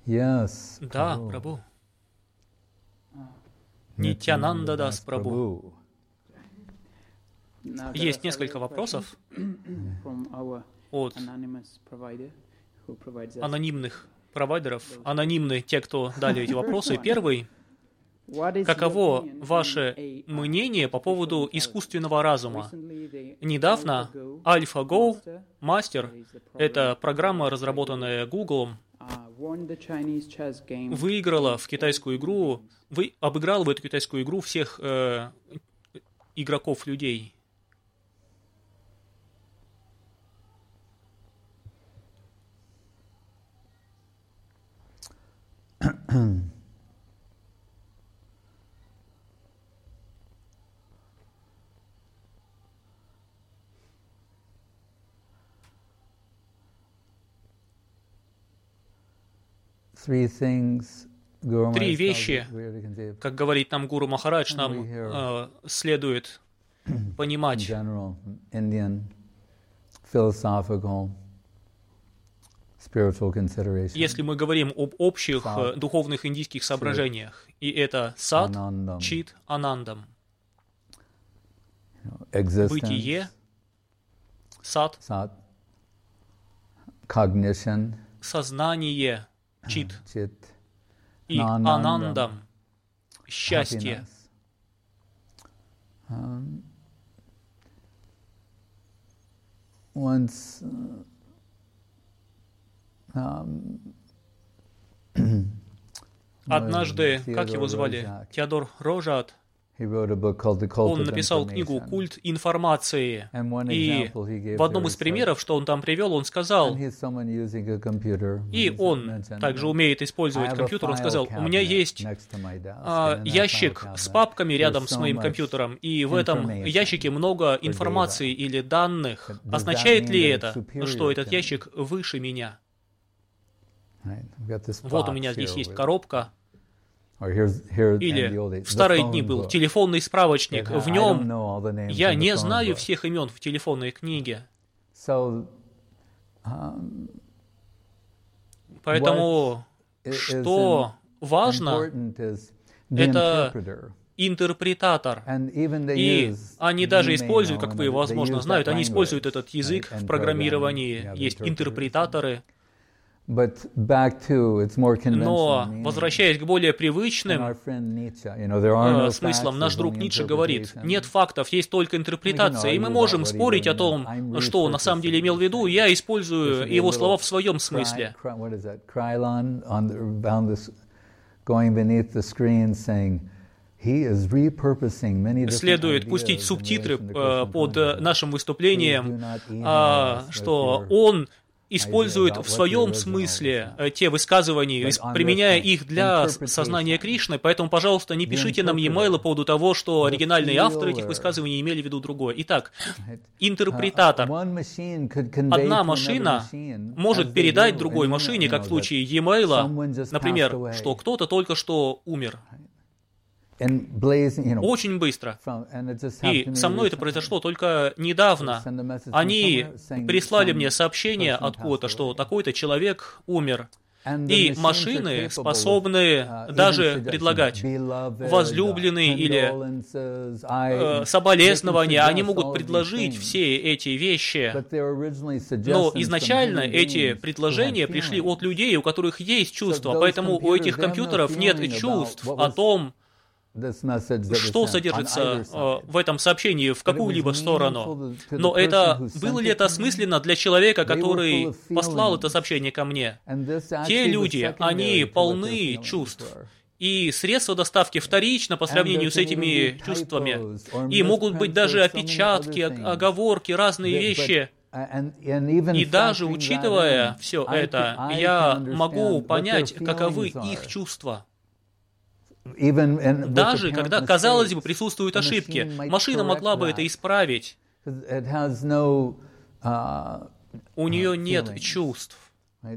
Yes, Да, Prabhu. Прабху. Нитьянанда Дас Прабху. Есть несколько вопросов от анонимных провайдеров. Анонимны те, кто дали эти вопросы. Первый. Каково ваше мнение по поводу искусственного разума? Недавно AlphaGo Master, это программа, разработанная Google, выиграла в китайскую игру, обыграла в эту китайскую игру всех игроков людей. Три вещи, как говорит нам Гуру Махарадж, нам следует понимать. Если мы говорим об общих духовных индийских соображениях, и это сад, чит, анандам. Бытие, сад, сознание, чит, и анандам, счастье. Однажды, как его звали, Теодор Рожат, он написал книгу «Культ информации», и в одном из примеров, что он там привел, он сказал, и он также умеет использовать компьютер, он сказал, у меня есть ящик с папками рядом с моим компьютером, и в этом ящике много информации или данных. Означает ли это, что этот ящик выше меня? Вот у меня здесь есть коробка. Или в старые дни был телефонный справочник. В нем я не знаю всех имен в телефонной книге. Поэтому, что важно, это интерпретатор. И они даже используют, как вы, возможно, знаете, они используют этот язык в программировании. Есть интерпретаторы. Но, возвращаясь к более привычным смыслам, наш друг Ницше говорит, нет фактов, есть только интерпретация, и мы можем спорить о том, что он на самом деле имел в виду, я использую его слова в своем смысле. Следует пустить субтитры под нашим выступлением, что он использует в своем смысле те высказывания, применяя их для сознания Кришны, поэтому, пожалуйста, не пишите нам e-mail по поводу того, что оригинальные авторы этих высказываний имели в виду другое. Итак, интерпретатор. Одна машина может передать другой машине, как в случае e-mail, например, что кто-то только что умер. Очень быстро. И со мной это произошло только недавно. Они прислали мне сообщение откуда-то, что такой-то человек умер. И машины способны даже предлагать возлюбленные или соболезнования. Они могут предложить все эти вещи. Но изначально эти предложения пришли от людей, у которых есть чувства. Поэтому у этих компьютеров нет чувств о том, что содержится в этом сообщении в какую-либо сторону. Но было ли это осмысленно для человека, который послал это сообщение ко мне? Те люди, они полны чувств. И средства доставки вторично по сравнению с этими чувствами. И могут быть даже опечатки, оговорки, разные вещи. И даже учитывая все это, я могу понять, каковы их чувства. Даже когда, казалось бы, присутствуют ошибки, машина могла бы это исправить. У нее нет чувств. И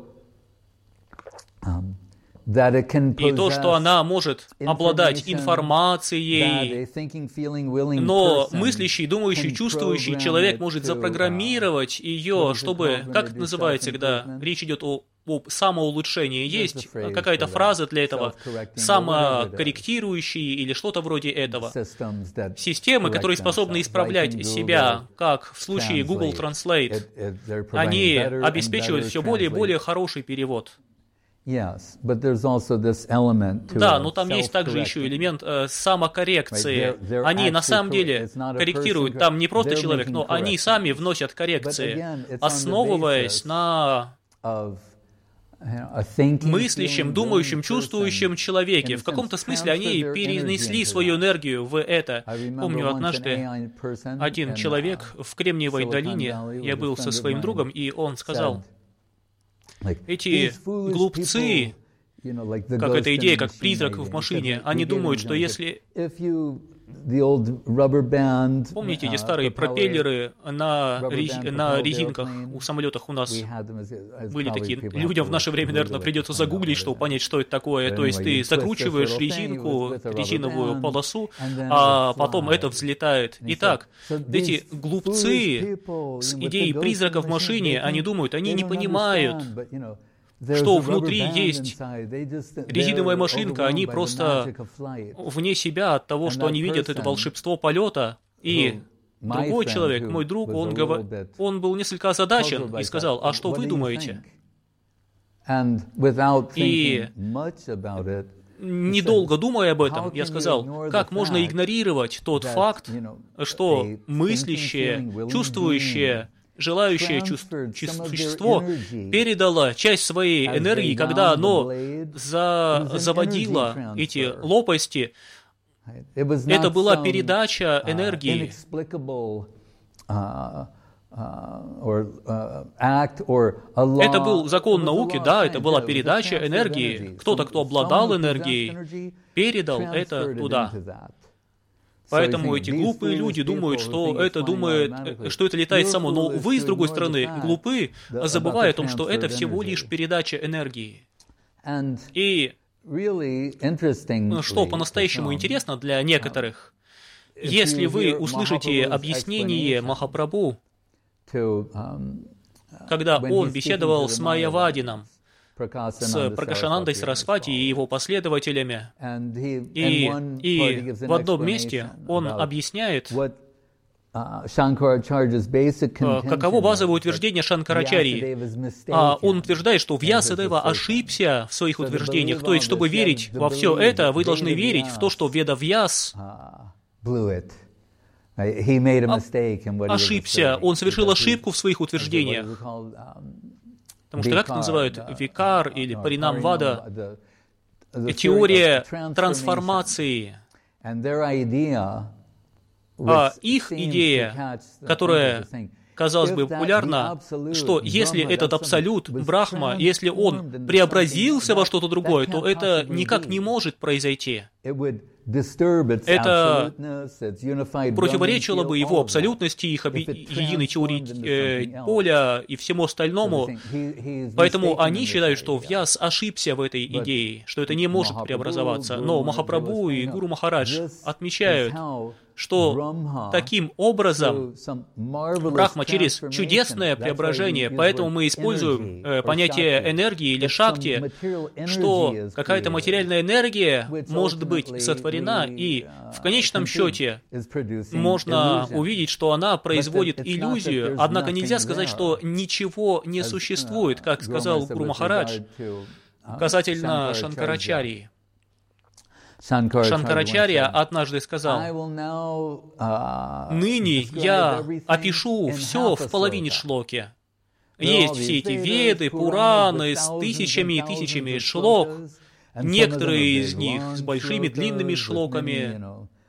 то, что она может обладать информацией, но мыслящий, думающий, чувствующий человек может запрограммировать ее, чтобы, как это называется, когда речь идет о об самоулучшении. Есть какая-то фраза для этого, самокорректирующие или что-то вроде этого. Системы, которые способны исправлять себя, как в случае Google Translate, они обеспечивают все более и более хороший перевод. Да, но там есть также еще элемент самокоррекции. Они на самом деле корректируют, там не просто человек, но они сами вносят коррекции, основываясь на мыслящем, думающем, чувствующем человеке. В каком-то смысле они перенесли свою энергию в это. Помню, однажды один человек в Кремниевой долине, я был со своим другом, и он сказал: эти глупцы, как эта идея, как призрак в машине, они думают, что если... Помните эти старые пропеллеры на резинках у самолетах у нас были такие? Людям в наше время, наверное, придется загуглить, чтобы понять, что это такое. То есть ты закручиваешь резиновую полосу, а потом это взлетает. Итак, эти глупцы с идеей призрака в машине, они думают, они не понимают, что внутри есть резиновая машинка, они просто вне себя от того, что они видят это волшебство полета. И другой человек, мой друг, он был несколько озадачен и сказал: а что вы думаете? И недолго думая об этом, я сказал: как можно игнорировать тот факт, что мыслящее, чувствующее, желающее существо передало часть своей энергии, когда оно заводило эти лопасти. Это была передача энергии. Это был закон науки, да, это была передача энергии. Кто-то, кто обладал энергией, передал это туда. Поэтому эти глупые люди думают, что это летает само. Но вы, с другой стороны, глупы, забывая о том, что это всего лишь передача энергии. И что по-настоящему интересно для некоторых, если вы услышите объяснение Махапрабху, когда он беседовал с Майявадином, с Пракашанандой Сарасвати и его последователями. И в одном месте он объясняет, каково базовое утверждение Шанкарачарьи. Он утверждает, что Вьясадева ошибся в своих утверждениях. То есть, чтобы верить во все это, вы должны верить в то, что Ведавьяс ошибся, он совершил ошибку в своих утверждениях. Потому что, как это называют, викар или паринамвада, теория трансформации. Их идея, которая, казалось бы, популярна, что если этот абсолют, Брахма, если он преобразился во что-то другое, то это никак не может произойти. Это противоречило бы его абсолютности, их единой теории поля и всему остальному. Поэтому они считают, что Вьяс ошибся в этой идее, что это не может преобразоваться. Но Махапрабху и Гуру Махарадж отмечают, что таким образом Брахма через чудесное преображение, поэтому мы используем понятие энергии или шакти, что какая-то материальная энергия может быть сотворена, и в конечном счете можно увидеть, что она производит иллюзию, однако нельзя сказать, что ничего не существует, как сказал Гуру Махарадж касательно Шанкарачарьи. Шанкарачарья однажды сказал: «Ныне я опишу все в половине шлоки». Есть все эти веды, Пураны с тысячами и тысячами шлок, некоторые из них с большими длинными шлоками,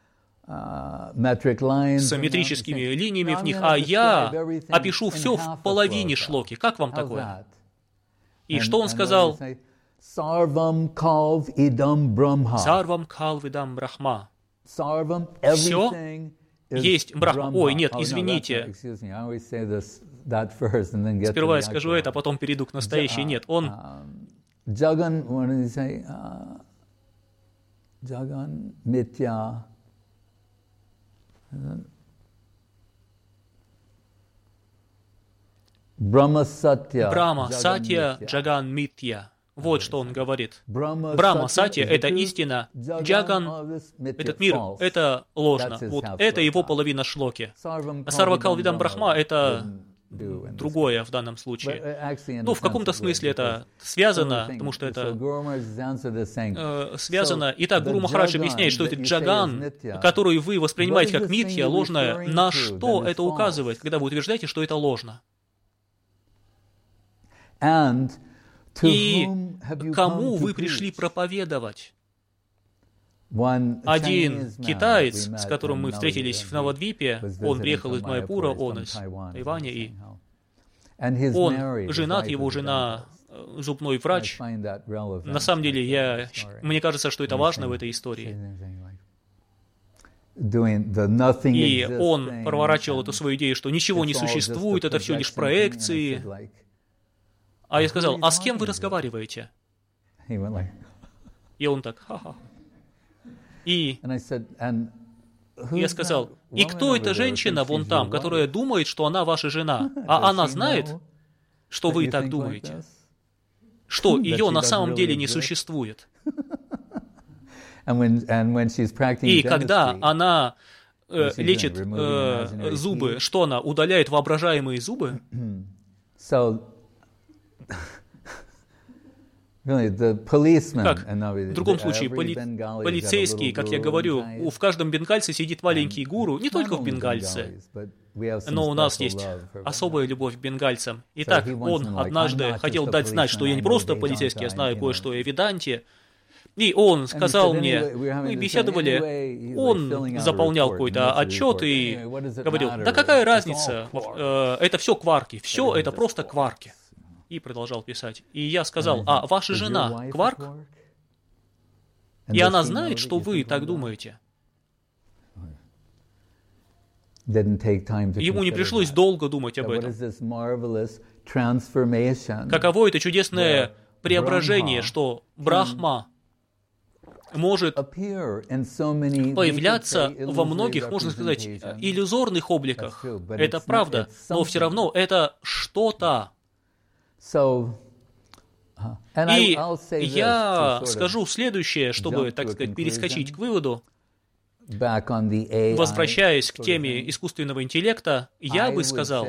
с метрическими линиями в них, а я опишу все в половине шлоки. Как вам такое? И что он сказал? Сарвам калвидам Брахма. Сарвам калвидам Брахма. Все есть Брахма. Ой, нет, извините. Сперва я скажу это, а потом перейду к настоящей. Нет, он... Джаган Митя. Брахма Сатья Джаган Митья. Вот что он говорит. Брахма Сатья — это истина, Джаган — этот мир, это ложно. Вот это его половина шлоки. Сарвакалвидам Брахма — это другое в данном случае. Ну, в каком-то смысле это связано, потому что это связано. Итак, Гуру Махарадж объясняет, что это джаган, который вы воспринимаете как митья, ложное, на что это указывает, когда вы утверждаете, что это ложно. И кому вы пришли проповедовать? Один китаец, с которым мы встретились в Навадвипе, он приехал из Майяпура, он из Тайваня, и он женат, его жена зубной врач. На самом деле, мне кажется, что это важно в этой истории. И он проворачивал эту свою идею, что ничего не существует, это все лишь проекции. А я сказал, а с кем вы разговариваете? И он так, ха-ха. И я сказал, и кто эта женщина вон там, которая думает, что она ваша жена? А она знает, что вы так думаете? Что ее на самом деле не существует? И когда она лечит зубы, что она удаляет воображаемые зубы? Как? В другом случае, полицейские, как я говорю, в каждом бенгальце сидит маленький гуру, не только в бенгальце, но у нас есть особая любовь к бенгальцам. Итак, он однажды хотел дать знать, что я не просто полицейский, я знаю кое-что о веданте. И он сказал мне, мы беседовали, он заполнял какой-то отчет и говорил, да какая разница, это все кварки, все это просто кварки. И продолжал писать. И я сказал, а ваша жена кварк? И она знает, что вы так думаете? Ему не пришлось долго думать об этом. Каково это чудесное преображение, что Брахма может появляться во многих, можно сказать, иллюзорных обликах. Это правда, но все равно это что-то. И я скажу следующее, чтобы, так сказать, перескочить к выводу. Возвращаясь к теме искусственного интеллекта, я бы сказал,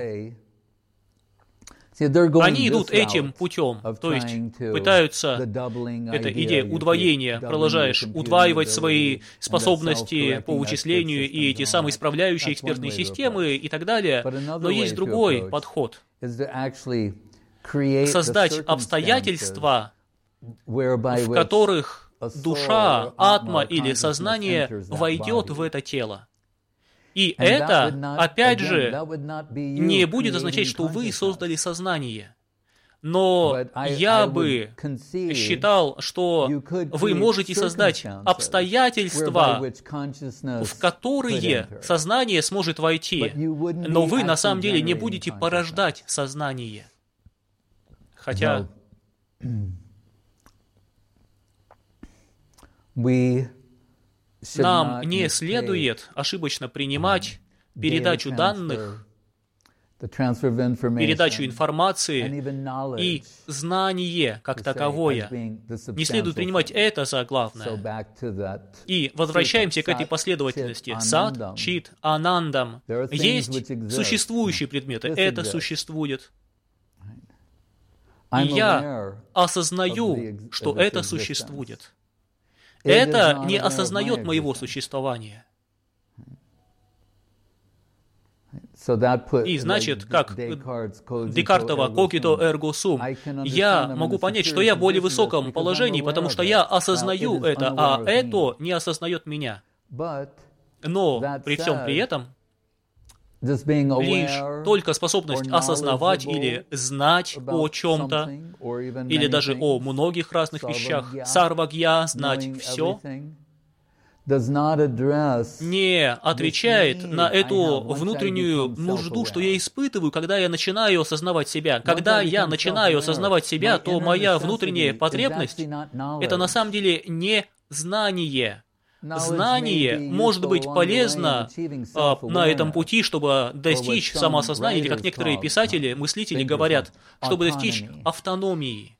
они идут этим путем, то есть пытаются, эта идея удвоения, продолжаешь удваивать свои способности по вычислению и эти самоисправляющие экспертные системы и так далее, но есть другой подход. Создать обстоятельства, в которых душа, атма или сознание войдет в это тело. И это, опять же, не будет означать, что вы создали сознание. Но я бы считал, что вы можете создать обстоятельства, в которые сознание сможет войти, но вы на самом деле не будете порождать сознание. Хотя нам не следует ошибочно принимать передачу данных, передачу информации и знание как таковое. Не следует принимать это за главное. И возвращаемся к этой последовательности. Сат, чит, анандам. Есть существующие предметы. Это существует. И я осознаю, что это существует. Это не осознает моего существования. И значит, как Декартова «Когито эрго сум», я могу понять, что я в более высоком положении, потому что я осознаю это, а это не осознает меня. Но при всем при этом, лишь только способность осознавать или знать о чем-то, или даже о многих разных вещах, сарвагья, знать все, не отвечает на эту внутреннюю нужду, что я испытываю, когда я начинаю осознавать себя. Когда я начинаю осознавать себя, то моя внутренняя потребность — это на самом деле не знание, знание может быть полезно на этом пути, чтобы достичь самоосознания, или, как некоторые писатели, мыслители говорят, чтобы достичь автономии.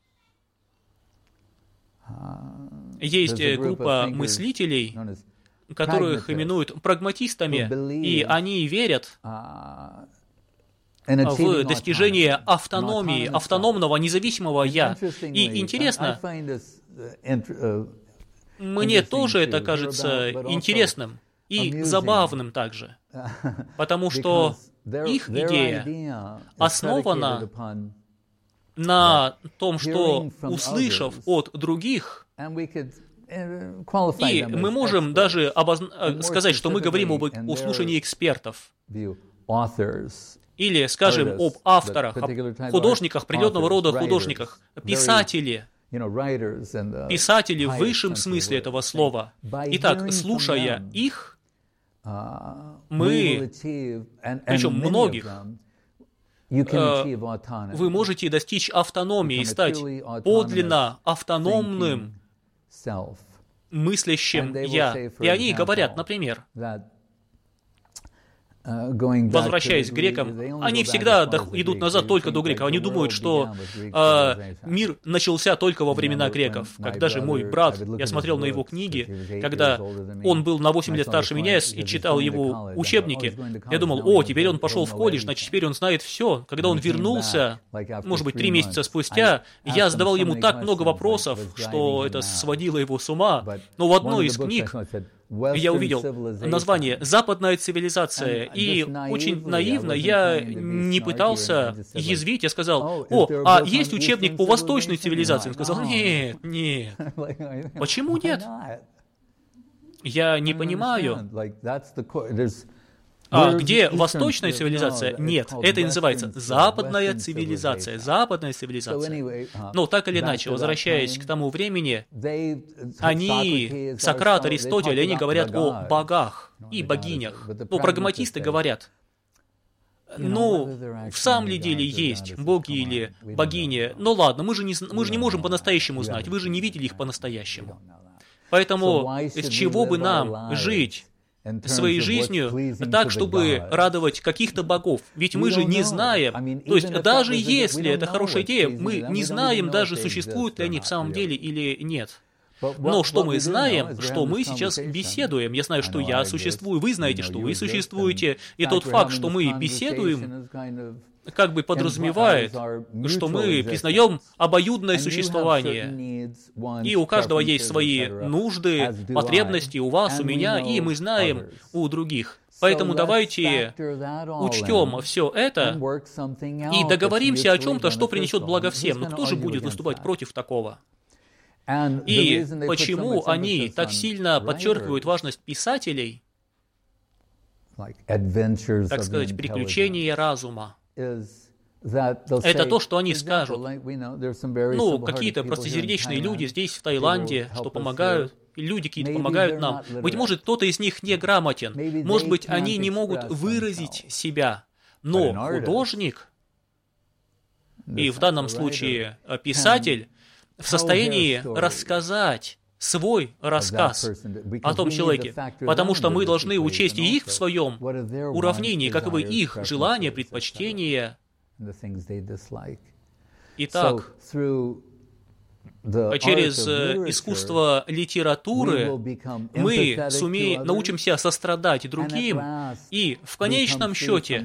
Есть группа мыслителей, которых именуют прагматистами, и они верят в достижение автономии, автономного, независимого «я». И интересно, мне тоже это кажется интересным и забавным также, потому что их идея основана на том, что, услышав от других, и мы можем даже сказать, что мы говорим об услышании экспертов, или, скажем, об авторах, об художниках, определенного рода художниках, писатели в высшем смысле этого слова. Итак, слушая их, мы, причем многих, вы можете достичь автономии и стать подлинно автономным мыслящим «я». И они говорят, например, возвращаясь к грекам, они всегда идут назад только до греков. Они думают, что мир начался только во времена греков. Когда же мой брат, я смотрел на его книги, когда он был на 8 лет старше меня и читал его учебники, я думал, теперь он пошел в колледж, значит, теперь он знает все. Когда он вернулся, может быть, 3 месяца спустя, я задавал ему так много вопросов, что это сводило его с ума. Но в одной из книг я увидел название «Западная цивилизация», и очень наивно я не пытался язвить, я сказал, есть учебник по восточной цивилизации? Он сказал, нет. Почему нет? Я не понимаю. Где восточная цивилизация? Нет, это и называется западная цивилизация. Но так или иначе, возвращаясь к тому времени, Сократ, Аристотель, они говорят о богах и богинях. Прагматисты говорят, в самом ли деле есть боги или богини? Ладно, мы же не можем по-настоящему знать, вы же не видели их по-настоящему. Поэтому с чего бы нам жить своей жизнью так, чтобы радовать каких-то богов? Ведь мы же не знаем. То есть даже если это хорошая идея, мы не знаем даже, существуют ли они в самом деле или нет. Но что мы знаем, что мы сейчас беседуем. Я знаю, что я существую, вы знаете, что вы существуете. И тот факт, что мы беседуем, как бы подразумевает, что мы признаем обоюдное существование. И у каждого есть свои нужды, потребности, у вас, у меня, и мы знаем у других. Поэтому давайте учтем все это и договоримся о чем-то, что принесет благо всем. Но кто же будет выступать против такого? И почему они так сильно подчеркивают важность писателей, так сказать, приключения разума? Это то, что они скажут. Какие-то простосердечные люди здесь, в Таиланде, что помогают, люди какие-то помогают нам. Быть может, кто-то из них неграмотен, может быть, они не могут выразить себя, но художник, и в данном случае писатель, в состоянии рассказать свой рассказ о том человеке, потому что мы должны учесть и их в своем уравнении, каковы их желания, предпочтения. Итак, через искусство литературы мы научимся сострадать другим и в конечном счете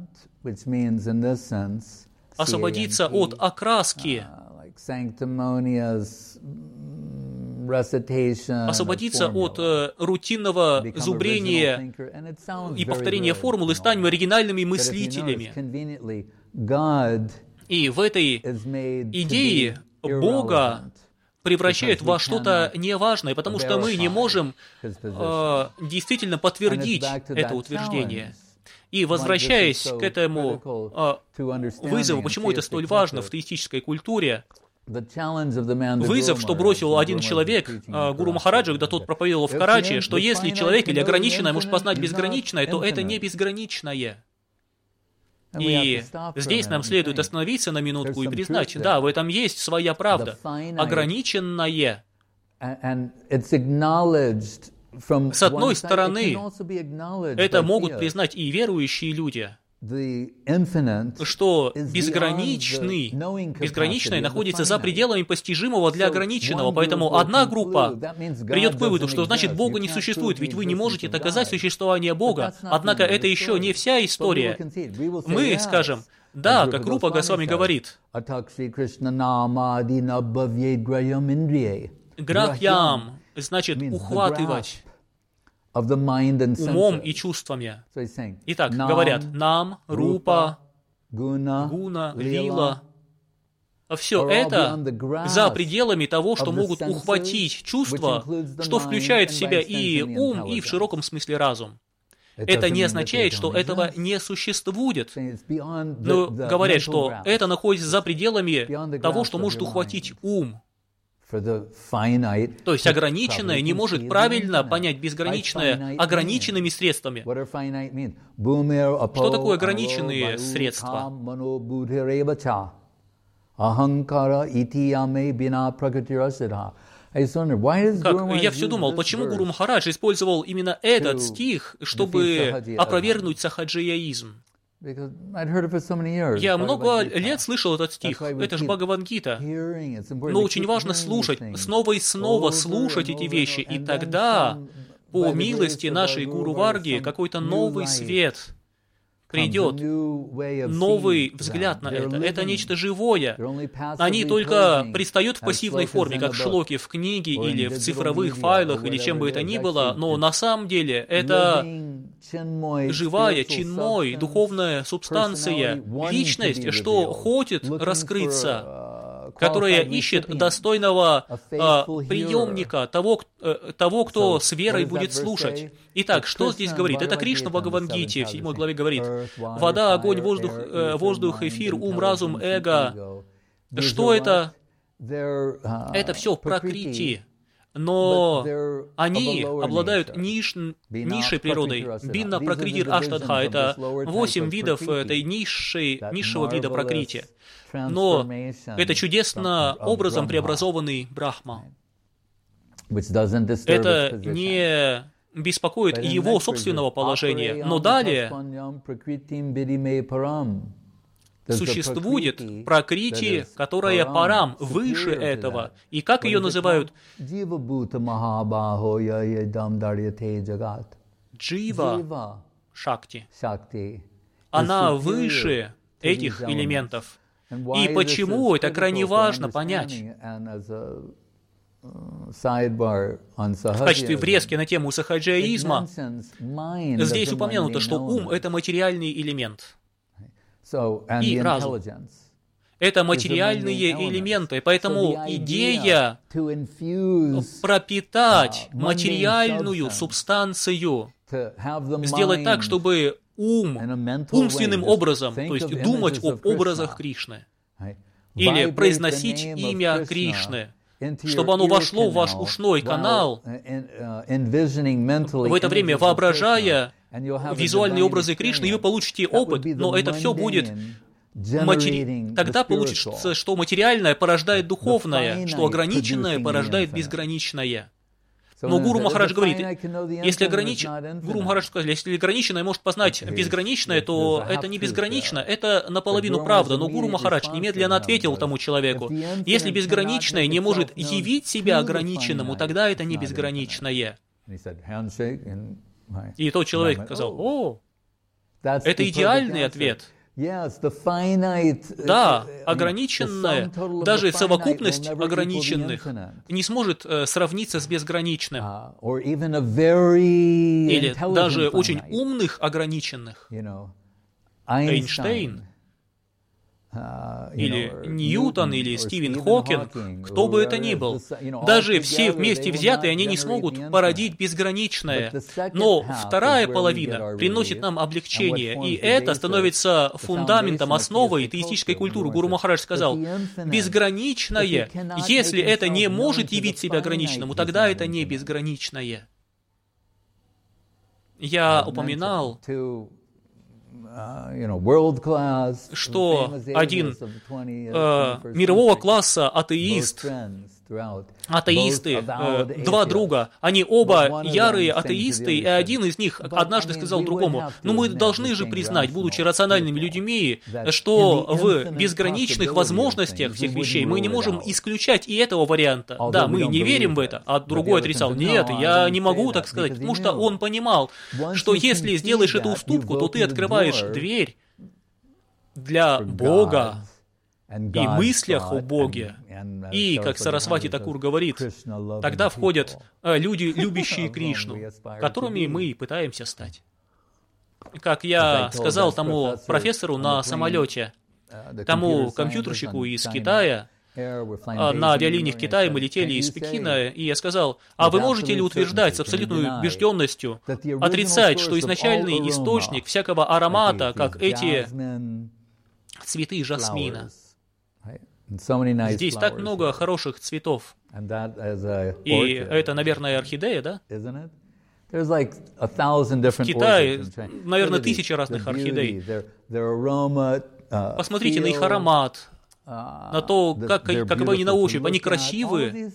освободиться от окраски, освободиться от рутинного зубрения и повторения формул и станем оригинальными мыслителями. И в этой идее Бога превращает во что-то неважное, потому что мы не можем действительно подтвердить это утверждение. И возвращаясь к этому вызову, почему это столь важно в теистической культуре, вызов, что бросил один человек, Гуру Махараджа, когда тот проповедовал в Карачи, что если человек или ограниченное может познать безграничное, то это не безграничное. И здесь нам следует остановиться на минутку и признать, да, в этом есть своя правда. Ограниченное С одной стороны, это могут признать и верующие люди, что безграничное находится за пределами постижимого для ограниченного. Поэтому одна группа придет к выводу, что значит Бога не существует, ведь вы не можете доказать существование Бога. Однако это еще не вся история. Мы скажем, да, как группа Госвами говорит, грахьям значит ухватывать умом и чувствами. Итак, говорят, нам, рупа, гуна, лила. Все это за пределами того, что могут ухватить чувства, что включает в себя и ум, и в широком смысле разум. Это не означает, что этого не существует. Но говорят, что это находится за пределами того, что может ухватить ум. То есть ограниченное не может правильно понять безграничное ограниченными средствами. Что такое ограниченные средства? Я все думал, почему Гуру Махарадж использовал именно этот стих, чтобы опровергнуть сахаджияизм. Я много лет слышал этот стих, это же Бхагавад-гита. Но очень важно слушать, снова и снова слушать эти вещи, и тогда, по милости нашей Гуру Варги, какой-то новый свет придет, новый взгляд на это. Это нечто живое. Они только предстают в пассивной форме, как шлоки в книге или в цифровых файлах, или чем бы это ни было, но на самом деле это живая, чинмой, духовная субстанция, личность, что хочет раскрыться, которая ищет достойного приемника, того, кто с верой будет слушать. Итак, что здесь говорит? Это Кришна в Бхагавад-гите, в 7 главе говорит, вода, огонь, воздух, эфир, ум, разум, эго. Что это? Это все пракрити. Но они обладают низшей природой. Бинна пракритир аштадха — это 8 видов этой низшего вида пракрити. Но это чудесно образом преобразованный Брахма. Это не беспокоит его собственного положения. Но далее существует пракрити, которая парам, выше этого. И как ее называют? Джива Шакти. Она выше этих элементов. И почему это крайне важно понять? В качестве врезки на тему сахаджияизма здесь упомянуто, что ум — это материальный элемент. И разум — это материальные элементы, поэтому идея пропитать материальную субстанцию, сделать так, чтобы умственным образом, то есть думать об образах Кришны, или произносить имя Кришны, чтобы оно вошло в ваш ушной канал, в это время воображая визуальные образы Кришны, и вы получите опыт, но это все будет тогда получится, что материальное порождает духовное, что ограниченное порождает безграничное. Но Гуру Махарадж говорит, Гуру Махарадж сказал, если ограниченное может познать безграничное, то это не безгранично, это наполовину правда. Но Гуру Махарадж немедленно ответил тому человеку, если безграничное не может явить себя ограниченному, тогда это не безграничное. И тот человек сказал, о, это идеальный ответ. Да, ограниченное, даже совокупность ограниченных не может сравниться с безграничным. Или даже очень умных ограниченных. Эйнштейн, или Ньютон, или Стивен Хокинг, кто бы это ни был. Даже все вместе взятые, они не смогут породить безграничное. Но вторая половина приносит нам облегчение, и это становится фундаментом, основой теистической культуры. Гуру Махарадж сказал, безграничное, если это не может явить себя ограниченному, тогда это не безграничное. Я упоминал, что один мирового класса атеист атеисты, два друга, они оба ярые атеисты, и один из них однажды сказал другому: ну мы должны же признать, будучи рациональными людьми, что в безграничных возможностях всех вещей мы не можем исключать и этого варианта. Да, мы не верим в это, а другой отрицал: нет, я не могу так сказать, потому что он понимал, что если сделаешь эту уступку, то ты открываешь дверь для Бога и мыслях о Боге. И, как Сарасвати Такур говорит, тогда входят люди, любящие Кришну, которыми мы пытаемся стать. Как я сказал тому профессору на самолете, тому компьютерщику из Китая, на авиалиниях Китая мы летели из Пекина, и я сказал: а вы можете ли утверждать с абсолютной убежденностью, отрицать, что изначальный источник всякого аромата, как эти цветы жасмина? Здесь так много хороших цветов. И это, наверное, орхидея, да? В Китае, наверное, 1000 разных орхидей. Посмотрите на их аромат, на то, каковы они на ощупь. Они красивые.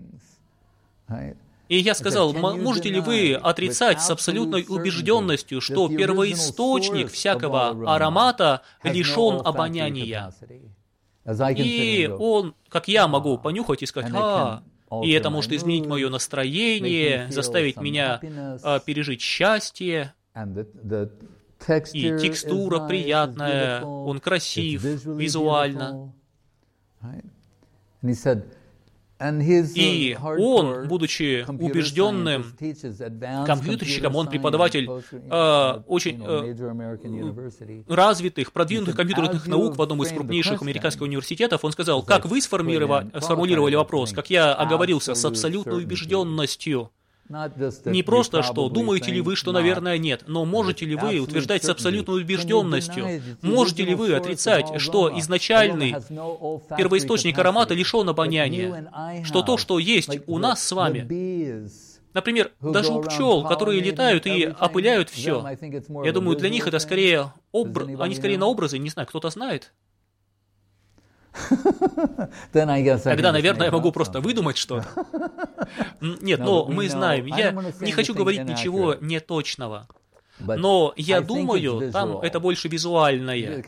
И я сказал: можете ли вы отрицать с абсолютной убежденностью, что первоисточник всякого аромата лишен обоняния? И он, как я могу понюхать и сказать: и это может изменить мое настроение, заставить меня пережить счастье, и текстура приятная, он красив визуально. И он, будучи убежденным компьютерщиком, он преподаватель очень развитых, продвинутых компьютерных наук в одном из крупнейших американских университетов, он сказал: как вы сформулировали вопрос, как я оговорился, с абсолютной убежденностью. Не просто что, думаете ли вы, что, наверное, нет, но можете ли вы утверждать с абсолютной убежденностью, можете ли вы отрицать, что изначальный первоисточник аромата лишен обоняния, что то, что есть у нас с вами, например, даже у пчел, которые летают и опыляют все, я думаю, для них это скорее, они скорее на образы, не знаю, кто-то знает? Тогда, наверное, я могу просто выдумать что-то. Нет, но мы знаем. Я не хочу говорить ничего неточного. Но я думаю, там это больше визуальное.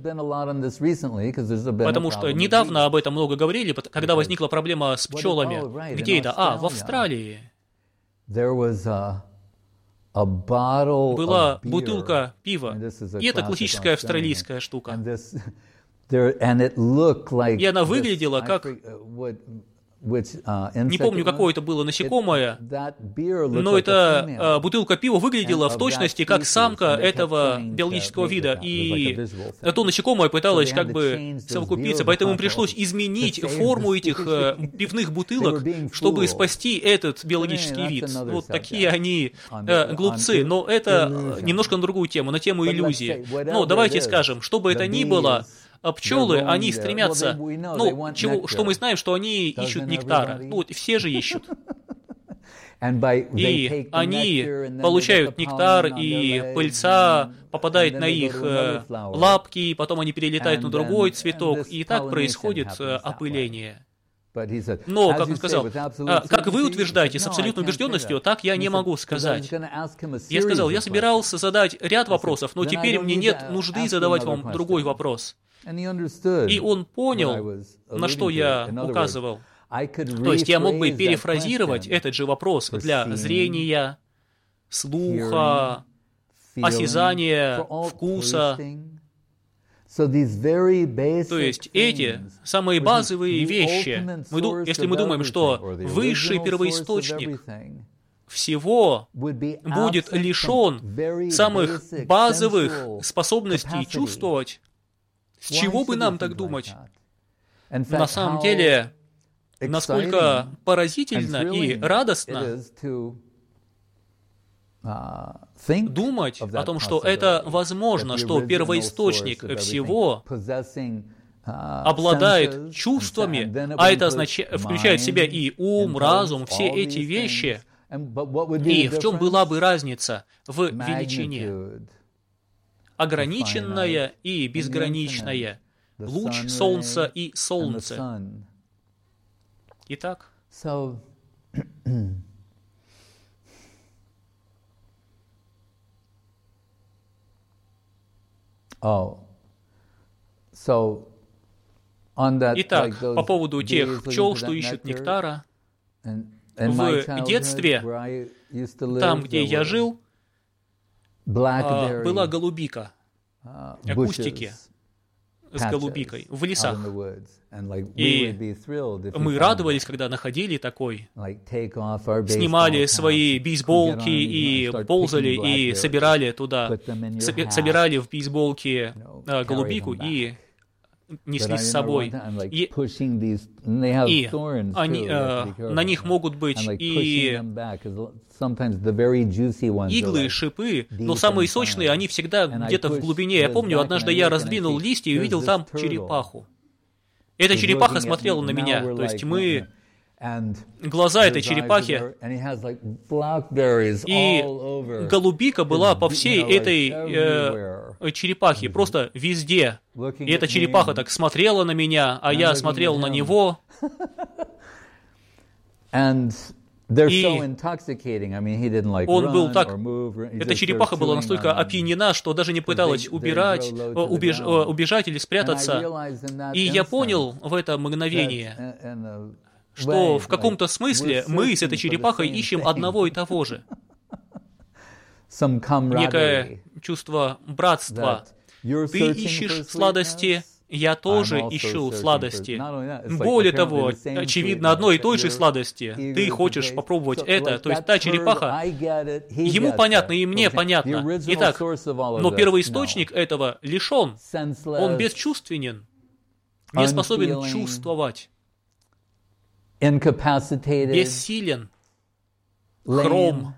Потому что недавно об этом много говорили, когда возникла проблема с пчелами. Где это? В Австралии. Была бутылка пива. И это классическая австралийская штука. И она выглядела как... Не помню, какое это было насекомое, но эта бутылка пива выглядела в точности как самка этого биологического вида. И то насекомое пыталось как бы совокупиться, поэтому им пришлось изменить форму этих пивных бутылок, чтобы спасти этот биологический вид. Вот такие они глупцы. Но это немножко на другую тему, на тему иллюзии. Но давайте скажем, что бы это ни было, пчелы, они стремятся, что мы знаем, что они ищут нектара. Все же ищут. И они получают нектар, и пыльца попадает на их лапки, потом они перелетают на другой цветок, и так происходит опыление. Но, как он сказал, как вы утверждаете с абсолютной убежденностью, так я не могу сказать. Я сказал, я собирался задать ряд вопросов, но теперь мне нет нужды задавать вам другой вопрос. И он понял, на что я указывал. То есть я мог бы перефразировать этот же вопрос для зрения, слуха, осязания, вкуса. То есть эти самые базовые вещи, если мы думаем, что высший первоисточник всего будет лишен самых базовых способностей чувствовать, с чего бы нам так думать? На самом деле, насколько поразительно и радостно думать о том, что это возможно, что первоисточник всего обладает чувствами, а это включает в себя и ум, разум, все эти вещи. И в чем была бы разница в величине? Ограниченное и безграничное, луч солнца и солнце. Итак, Итак, по поводу тех пчел, что ищут нектара, в детстве, там, где я жил, была голубика, кустики с голубикой в лесах. И мы радовались, когда находили такой, снимали свои бейсболки и ползали, и собирали туда, собирали в бейсболке голубику и несли с собой. И они, на них могут быть и иглы, шипы, но самые сочные, они всегда где-то в глубине. Я помню, однажды я раздвинул листья и увидел там черепаху. Эта черепаха смотрела на меня, то есть мы... Глаза этой черепахи, и голубика была по всей этой черепахе, просто везде. И эта черепаха так смотрела на меня, а я смотрел на него. И он был так... Эта черепаха была настолько опьянена, что даже не пыталась убежать или спрятаться. И я понял в это мгновение, что в каком-то смысле мы с этой черепахой ищем одного и того же. Некое чувство братства. Ты ищешь сладости, я тоже ищу сладости. Более того, очевидно, одной и той же сладости. Ты хочешь попробовать это, то есть та черепаха, ему понятно и мне понятно. Итак, но первоисточник этого лишен, он бесчувственен, не способен чувствовать. Бессилен, хром.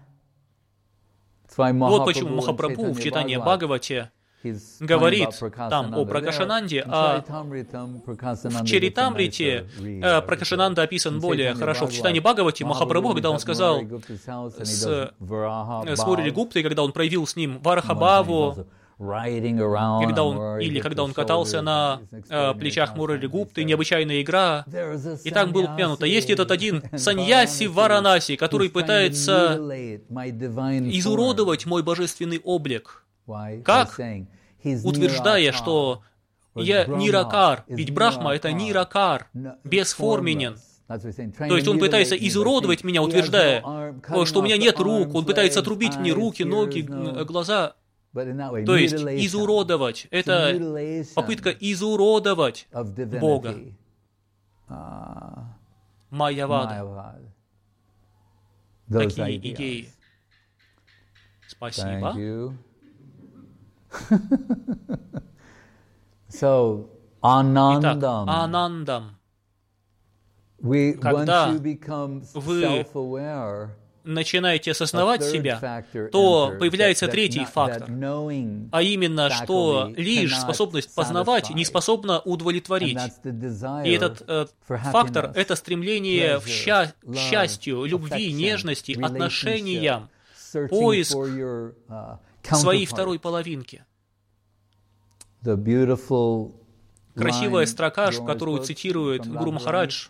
Вот почему Махапрабху в читании Бхагавати говорит там о Пракашананде, а в Чаритамрите Пракашананда описан более хорошо. В читании Бхагавати Махапрабху, когда он сказал с Мурали Гуптой, когда он проявил с ним Варахабаву, когда он катался на плечах Мурали Гупты, необычайная игра. И так было упомянуто. Есть этот один саньяси в Варанаси, который пытается изуродовать мой божественный облик. Как? Утверждая, что я ниракар, ведь Брахма — это ниракар, бесформенен. То есть он пытается изуродовать меня, утверждая, что у меня нет рук, он пытается отрубить мне руки, ноги, глаза. То есть изуродовать. Это попытка изуродовать Бога. Майявада. Такие идеи. Спасибо. Итак, анандам. Когда вы начинаете осознавать себя, то появляется третий фактор, а именно, что лишь способность познавать не способна удовлетворить. И этот фактор — это стремление к счастью, любви, нежности, отношениям, поиск своей второй половинки. Красивая строка, которую цитирует Гуру Махарадж,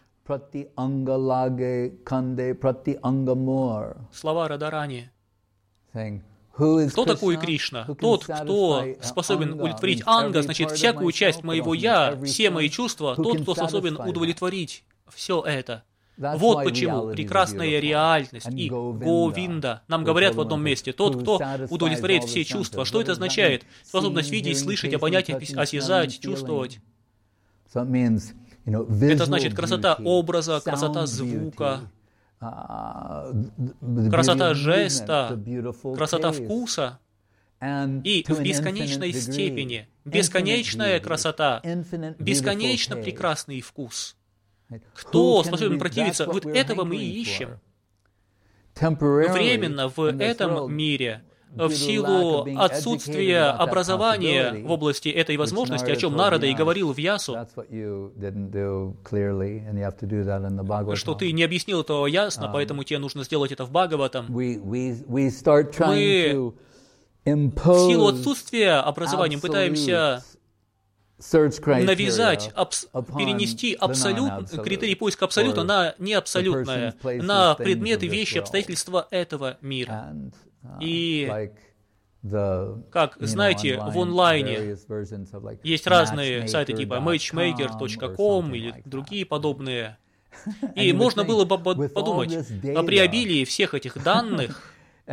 слова Радарани. Кто такой Кришна? Тот, кто способен удовлетворить анга, значит, всякую часть моего «я», все мои чувства, тот, кто способен удовлетворить все это. Вот почему прекрасная реальность и Говинда. Нам говорят в одном месте, тот, кто удовлетворяет все чувства. Что это означает? Способность видеть, слышать, обонять, осязать, чувствовать. Это значит красота образа, красота звука, красота жеста, красота вкуса. И в бесконечной степени, бесконечная красота, бесконечно прекрасный вкус. Кто способен противиться? Вот этого мы и ищем. Временно в этом мире, в силу отсутствия образования в области этой возможности, о чем Нарада и говорил в Ясу, что ты не объяснил этого ясно, поэтому тебе нужно сделать это в Бхагаватам. Мы в силу отсутствия образования пытаемся навязать, перенести критерий поиска абсолюта на неабсолютное, на предметы, вещи, обстоятельства этого мира. И, как знаете, в онлайне есть разные сайты типа matchmaker.com или другие подобные. И можно было бы подумать, при обилии всех этих данных,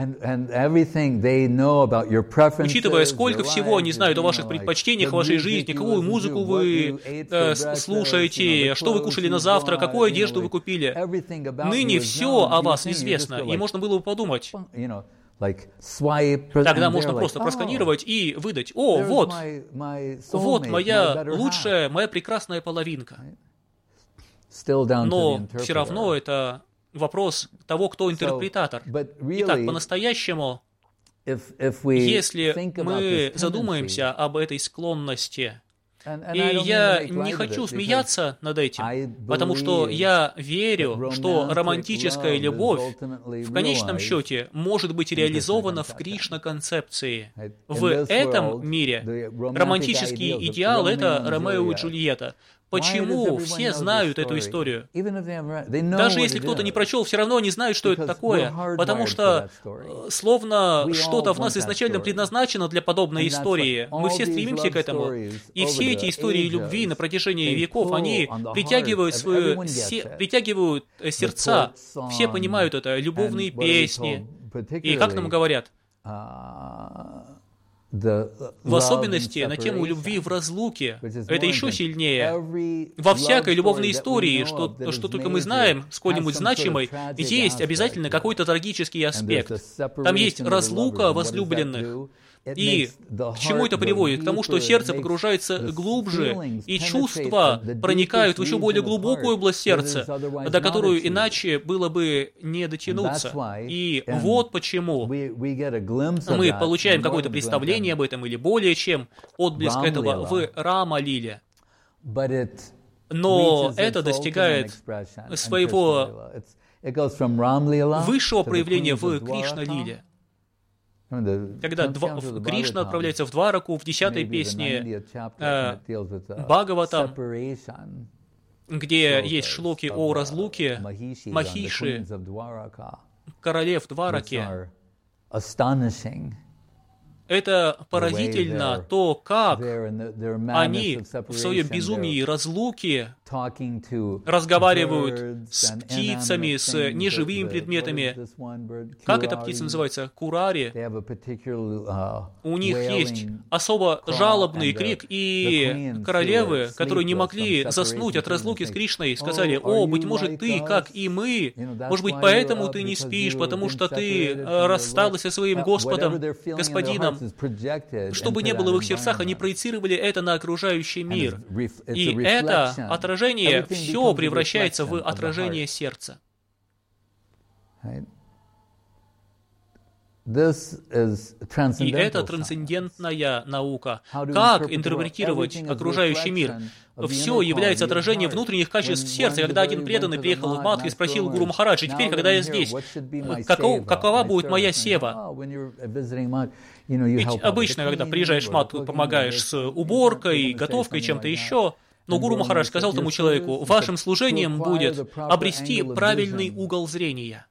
учитывая, сколько всего они знают о ваших предпочтениях, о вашей жизни, какую музыку вы слушаете, что вы кушали на завтрак, какую одежду вы купили, ныне все о вас известно, и можно было бы подумать. Тогда можно просто просканировать и выдать: «О, вот моя лучшая, моя прекрасная половинка». Но все равно это вопрос того, кто интерпретатор. Итак, по-настоящему, если мы задумаемся об этой склонности, и я не хочу смеяться над этим, потому что я верю, что романтическая любовь в конечном счете может быть реализована в Кришна-концепции. В этом мире романтический идеал — это Ромео и Джульетта. Почему все знают эту историю? Даже если кто-то не прочел, все равно не знают, что это такое, потому что словно что-то в нас изначально предназначено для подобной истории. Мы все стремимся к этому. И все эти истории любви на протяжении веков, они притягивают сердца. Все понимают это. Любовные песни. И как нам говорят? В особенности на тему любви в разлуке, это еще сильнее. Во всякой любовной истории, что только мы знаем, сколь-нибудь значимой, есть обязательно какой-то трагический аспект. Там есть разлука возлюбленных. И к чему это приводит? К тому, что сердце погружается глубже, и чувства проникают в еще более глубокую область сердца, до которую иначе было бы не дотянуться. И вот почему мы получаем какое-то представление об этом, или более чем отблеск этого в Рама-лиле. Но это достигает своего высшего проявления в Кришна-лиле. Когда Кришна отправляется в Двараку, в 10-й песне Бхагавата, где есть шлоки о разлуке Махиши, королев Двараки, это поразительно то, как они в своем безумии разлуки разговаривают с птицами, с неживыми предметами. Как эта птица называется? Курари. У них есть особо жалобный крик, и королевы, которые не могли заснуть от разлуки с Кришной, сказали: «О, быть может, ты, как и мы, может быть, поэтому ты не спишь, потому что ты рассталась со своим Господом, Господином». Что бы ни было в их сердцах, они проецировали это на окружающий мир. И это отражение, все превращается в отражение сердца. И это трансцендентная наука. Как интерпретировать окружающий мир? Все является отражением внутренних качеств сердца. Когда один преданный приехал в Мадху и спросил Гуру Махараджа: «Теперь, когда я здесь, какова будет моя сева?» Ведь обычно, когда приезжаешь в Мадху, помогаешь с уборкой, готовкой, чем-то еще. Но Гуру Махарадж сказал тому человеку: «Вашим служением будет обрести правильный угол зрения».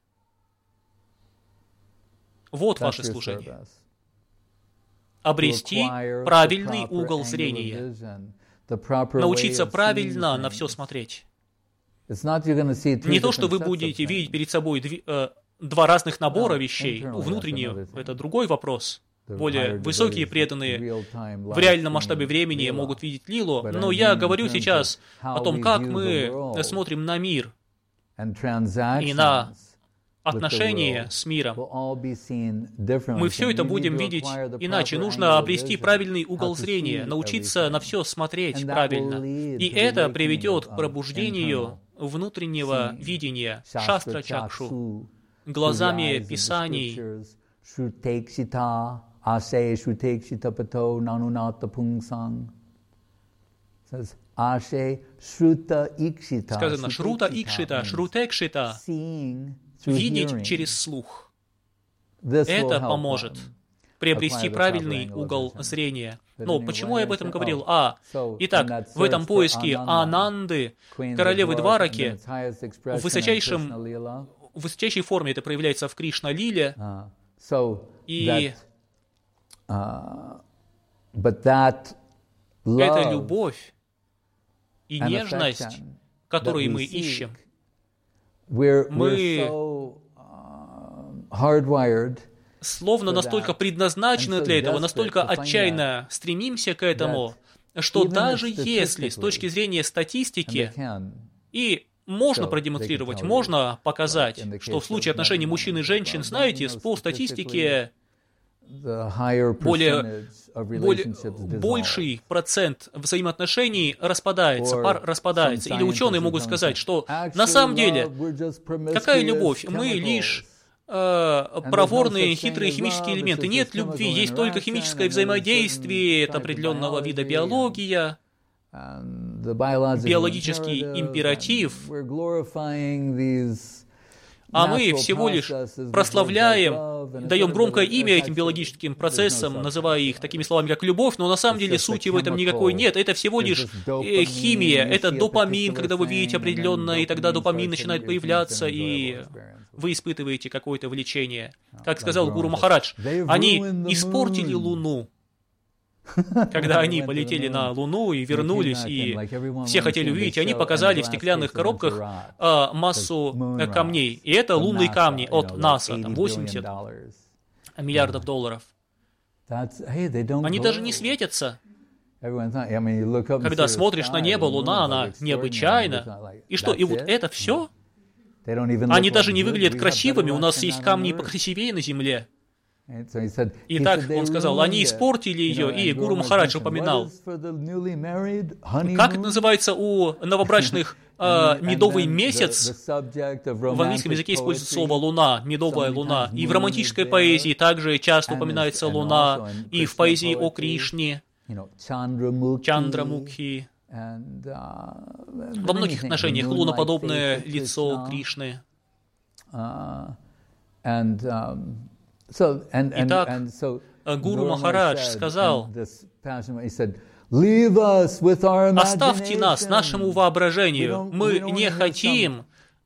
Вот ваше служение. Обрести правильный угол зрения. Научиться правильно на все смотреть. Не то, что вы будете видеть перед собой два разных набора вещей. Внутренние — это другой вопрос. Более высокие преданные в реальном масштабе времени могут видеть лилу. Но я говорю сейчас о том, как мы смотрим на мир и на отношения с миром. Мы все это будем видеть иначе. Нужно обрести правильный угол зрения, научиться на все смотреть правильно. И это приведет к пробуждению внутреннего видения, шастра-чакшу, глазами Писаний. Сказано «шрута икшита», «шрутекшита», видеть через слух. Это поможет. приобрести правильный угол зрения. Но почему я об этом говорил? Итак, в этом поиске Ананды, королевы Двараки, в высочайшей форме это проявляется в Кришна-лиле, и эта любовь и нежность, которую мы ищем, мы словно настолько предназначены для этого, настолько отчаянно стремимся к этому, что даже если с точки зрения статистики, и можно продемонстрировать, можно показать, что в случае отношений мужчин и женщин, знаете, по статистике больший процент взаимоотношений распадается, пар распадается. Или ученые могут сказать, что на самом деле, какая любовь? Мы лишь проворные, хитрые химические элементы. Нет любви, есть только химическое взаимодействие, это определенного вида биология, биологический императив, а мы всего лишь прославляем, даем громкое имя этим биологическим процессам, называя их такими словами, как любовь, но на самом деле сути в этом никакой нет. Это всего лишь химия, это допамин, когда вы видите определенно, и тогда допамин начинает появляться, и вы испытываете какое-то влечение. Как сказал Гуру Махарадж, они испортили Луну. Когда они полетели на Луну и вернулись, и все хотели увидеть, они показали в стеклянных коробках массу камней. И это лунные камни от НАСА, там 80 миллиардов долларов. Они даже не светятся. Когда смотришь на небо, Луна, она необычайна. И что, и вот это все? Они даже не выглядят красивыми, у нас есть камни покрасивее на Земле. Итак, он сказал, они испортили ее, и Гуру Махарадж упоминал. Как это называется у новобрачных медовый месяц? В английском языке используется слово луна, медовая луна. И в романтической поэзии также часто упоминается луна, и в поэзии о Кришне, Чандрамукхи. Во многих отношениях луноподобное лицо Кришны. Итак, Гуру Махарадж сказал, оставьте нас нашему воображению, мы не хотим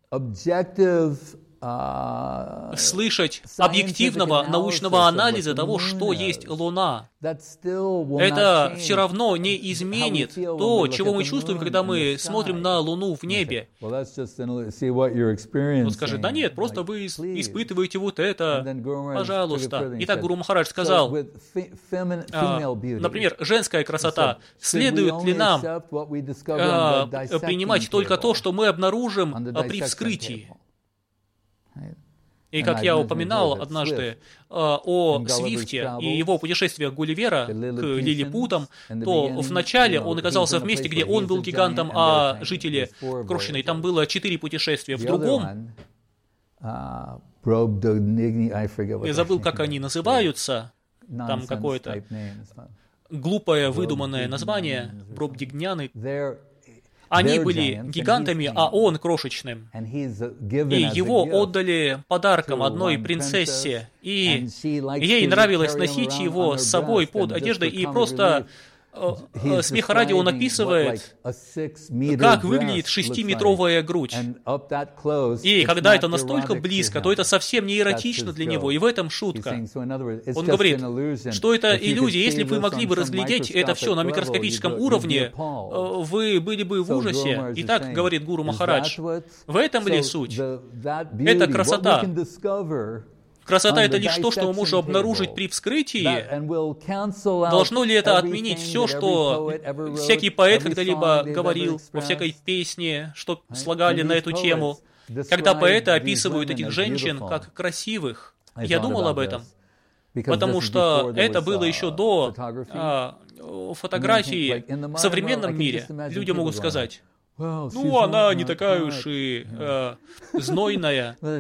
слышать объективного научного анализа того, что есть Луна. Это все равно не изменит то, чего мы чувствуем, когда мы смотрим на Луну в небе. Он скажет, да нет, просто вы испытываете вот это, пожалуйста. Итак, Гуру Махарадж сказал, например, женская красота. Следует ли нам принимать только то, что мы обнаружим при вскрытии? И как я упоминал однажды о Свифте и его путешествиях Гулливера к лилипутам, то вначале он оказался в месте, где он был гигантом, а жители крошечные, там было 4 путешествия. В другом, я забыл, как они называются, там какое-то глупое выдуманное название, Бробдигняны. Они были гигантами, а он крошечным. И его отдали подарком одной принцессе. И ей нравилось носить его с собой под одеждой. И просто смеха ради он описывает, как выглядит 6-метровая грудь. И когда это настолько близко, то это совсем не эротично для него, и в этом шутка. Он говорит, что это иллюзия. Если бы вы могли бы разглядеть это все на микроскопическом уровне, вы были бы в ужасе. И так говорит Гуру Махарадж. В этом ли суть? Это красота. Красота — это лишь то, что мы можем обнаружить при вскрытии. Должно ли это отменить все, что всякий поэт когда-либо говорил во всякой песне, что слагали на эту тему, когда поэты описывают этих женщин как красивых? Я думал об этом, потому что это было еще до фотографии в современном мире. Люди могут сказать, Ну, она не такая уж и знойная. Но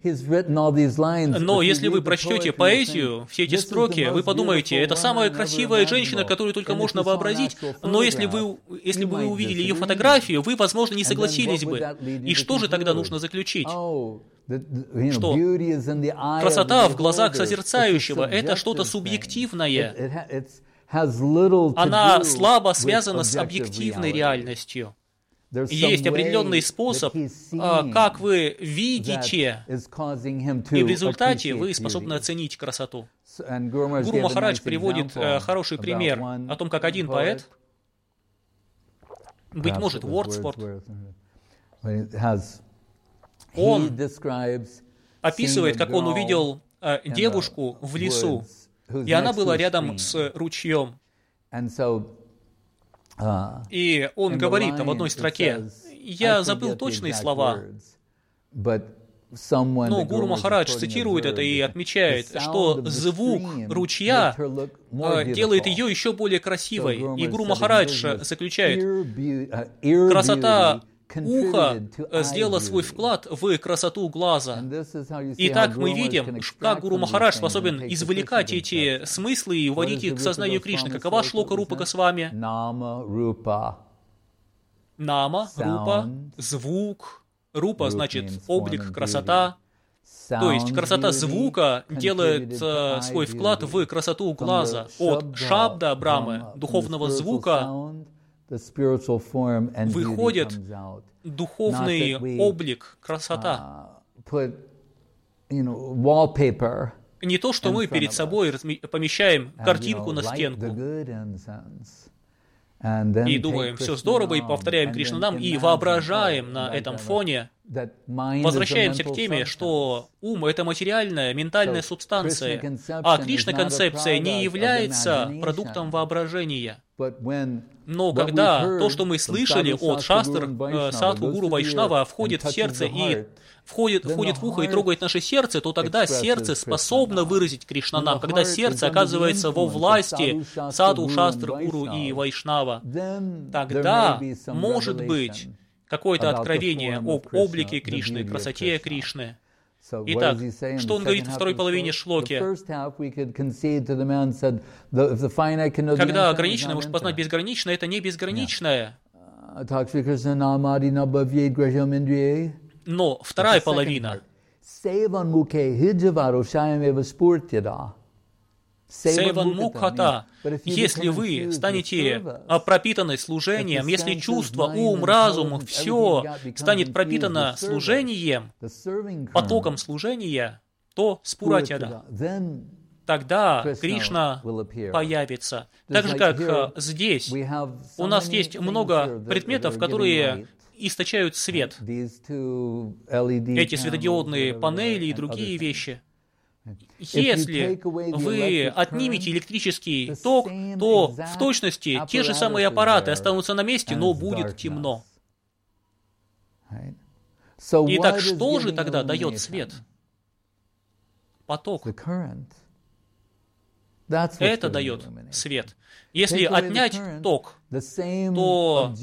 если вы прочтете поэзию, все эти строки, вы подумаете, это самая красивая женщина, которую только можно вообразить, но если бы вы увидели ее фотографию, вы, возможно, не согласились бы. И что же тогда нужно заключить? Что красота в глазах созерцающего – это что-то субъективное. Она слабо связана с объективной реальностью. Есть определенный способ, как вы видите, и в результате вы способны оценить красоту. Гуру Махарадж приводит хороший пример о том, как один поэт, быть может, Уордсворт, он описывает, как он увидел девушку в лесу, и она была рядом с ручьем. И он говорит в одной строке, я забыл точные слова, но Гуру Махарадж цитирует это и отмечает, что звук ручья делает ее еще более красивой. И Гуру Махарадж заключает, красота уха сделала свой вклад в красоту глаза. Итак, мы видим, как Гуру Махарадж способен извлекать эти смыслы и вводить их к сознанию Кришны. Какова шлока Рупа Госвами? Нама, Рупа, звук. Рупа значит облик, красота. То есть красота звука делает свой вклад в красоту глаза. От шабда Брамы, духовного звука, выходит духовный облик, красота. Не то, что мы перед собой помещаем картинку на стенку и думаем, все здорово, и повторяем Кришнанам, и воображаем на этом фоне. Возвращаемся к теме, что ум — это материальная, ментальная субстанция, а Кришна-концепция не является продуктом воображения. Но когда то, что мы слышали от шастр, садху, гуру, вайшнава, входит в сердце и входит в ухо и трогает наше сердце, то тогда сердце способно выразить Кришнанам. Когда сердце оказывается во власти садху, шастр, гуру и вайшнава, тогда может быть какое-то откровение об облике Кришны, красоте Кришны. Итак, что он говорит во второй половине шлоки? Когда ограниченное может познать безграничное, это не безграничное. Но вторая половина. Сейван мукхата. Если вы станете пропитаны служением, если чувство, ум, разум, все станет пропитано служением, потоком служения, то спуратьяда. Тогда Кришна появится. Так же, как здесь, у нас есть много предметов, которые источают свет. Эти светодиодные панели и другие вещи. Если вы отнимете электрический ток, то в точности те же самые аппараты останутся на месте, но будет темно. Итак, что же тогда дает свет? Поток. Это дает свет. Если отнять ток, то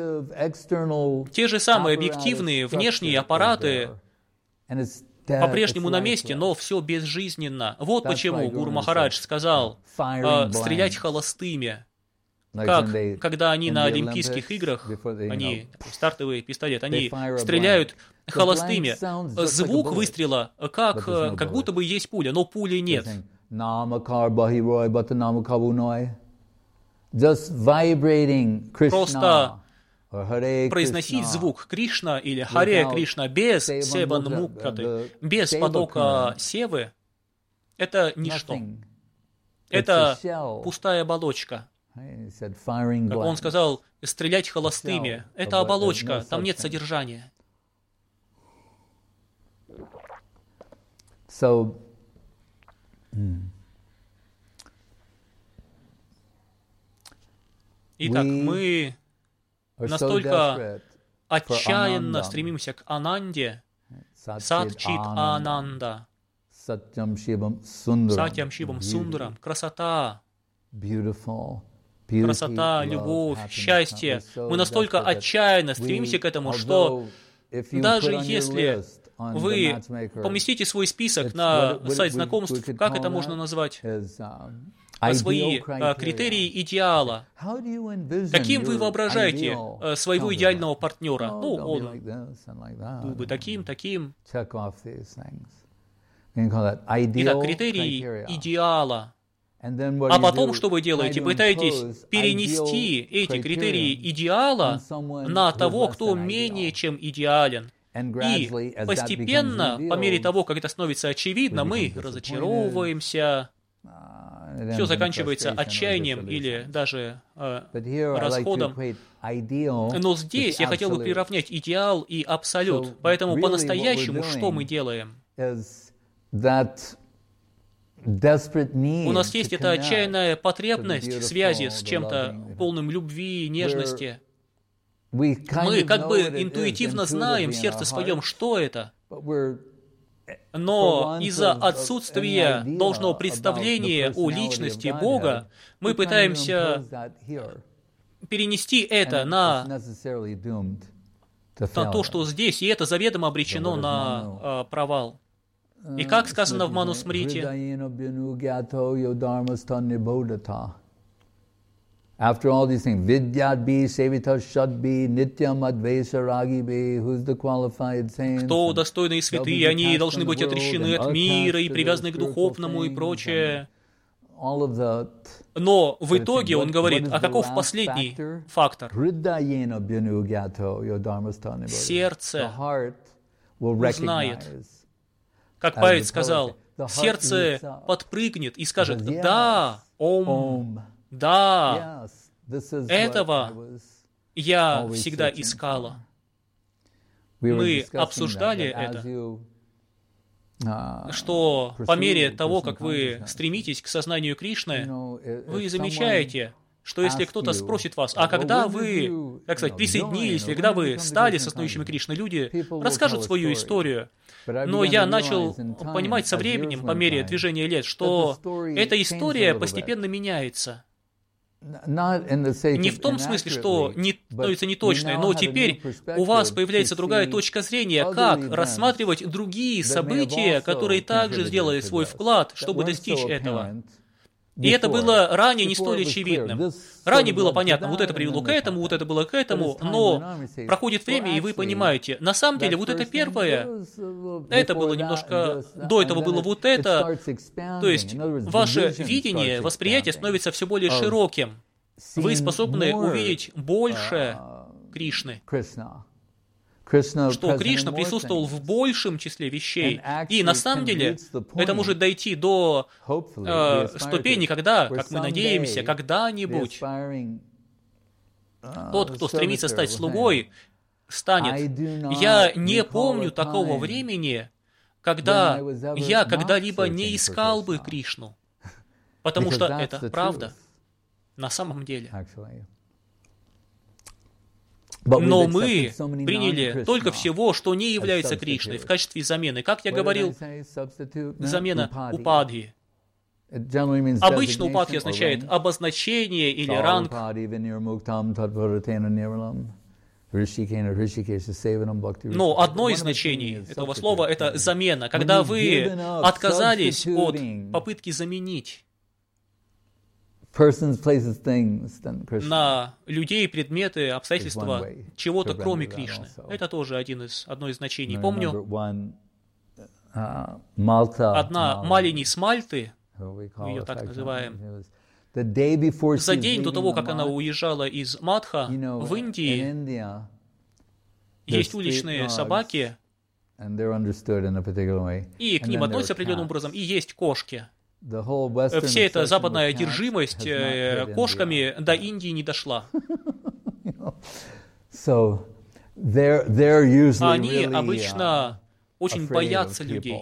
те же самые объективные внешние аппараты по-прежнему на месте, но все безжизненно. Вот почему Гуру Махарадж сказал стрелять холостыми. Как, когда они на Олимпийских играх, они, стартовый пистолет, они стреляют холостыми. Звук выстрела, как будто бы есть пуля, но пули нет. Просто произносить звук Кришна или Харе Кришна без севан муккаты, без потока севы, это ничто. Это пустая оболочка. Как он сказал, стрелять холостыми. Это оболочка, там нет содержания. Итак, мы настолько отчаянно стремимся к Ананде, Сат-Чит Ананда, Сатьям Шивам Сундарам, красота. красота, любовь, счастье. Мы настолько отчаянно стремимся к этому, что даже если вы поместите свой список на сайт знакомств, как это можно назвать? Свои критерии идеала. Каким вы воображаете своего идеального партнера? Ну, он был бы таким. Итак, критерии идеала. А потом, что вы делаете? Пытаетесь перенести эти критерии идеала на того, кто менее чем идеален. И постепенно, по мере того, как это становится очевидно, мы разочаровываемся, все заканчивается отчаянием или даже расходом. Но здесь я хотел бы приравнять идеал и абсолют. Поэтому по-настоящему что мы делаем? У нас есть эта отчаянная потребность связи с чем-то полным любви, нежности. Мы как бы интуитивно знаем в сердце своем, что это. Но из-за отсутствия должного представления о личности Бога, мы пытаемся перенести это на то, что здесь, и это заведомо обречено на провал. И как сказано в Манусмрите, after all these things, vidyat bi, sevitas shad bi, nityam advesa ragi bi, who's the qualified saint? Кто достойные святые, они должны быть отречены от мира и привязаны к духовному и прочее. Но в итоге он говорит, а каков последний фактор? Сердце узнает. Как поэт сказал, сердце подпрыгнет и скажет «Да, Ом». Да, этого я всегда искала. Мы обсуждали это, что по мере того, как вы стремитесь к сознанию Кришны, вы замечаете, что если кто-то спросит вас, а когда вы, так сказать, присоединились, или когда вы стали сознающими Кришны, люди расскажут свою историю. Но я начал понимать со временем, по мере движения лет, что эта история постепенно меняется. Не в том смысле, что становится неточной, но теперь у вас появляется другая точка зрения, как рассматривать другие события, которые также сделали свой вклад, чтобы достичь этого. И это было ранее не столь очевидным. Ранее было понятно, вот это привело к этому, вот это было к этому, но проходит время, и вы понимаете, на самом деле вот это первое, это было немножко, до этого было вот это, то есть ваше видение, восприятие становится все более широким. Вы способны увидеть больше Кришны. Что Кришна присутствовал в большем числе вещей. И на самом деле это может дойти до ступени, когда, как мы надеемся, когда-нибудь тот, кто стремится стать слугой, станет. Я не помню такого времени, когда я когда-либо не искал бы Кришну. Потому что это правда. На самом деле. Но мы приняли только всего, что не является Кришной, в качестве замены. Как я говорил, замена упадхи. Обычно упадхи означает обозначение или ранг. Но одно из значений этого слова — это замена. Когда вы отказались от попытки заменить на людей, предметы, обстоятельства чего-то, кроме Кришны. Это тоже одно из значений. Помню, одна Малини с Мальты, мы ее так называем, за день до того, как она уезжала из Мадха, в Индии есть уличные собаки, и к ним относятся определенным образом, и есть кошки. Вся эта западная одержимость кошками до Индии не дошла. Они обычно очень боятся людей.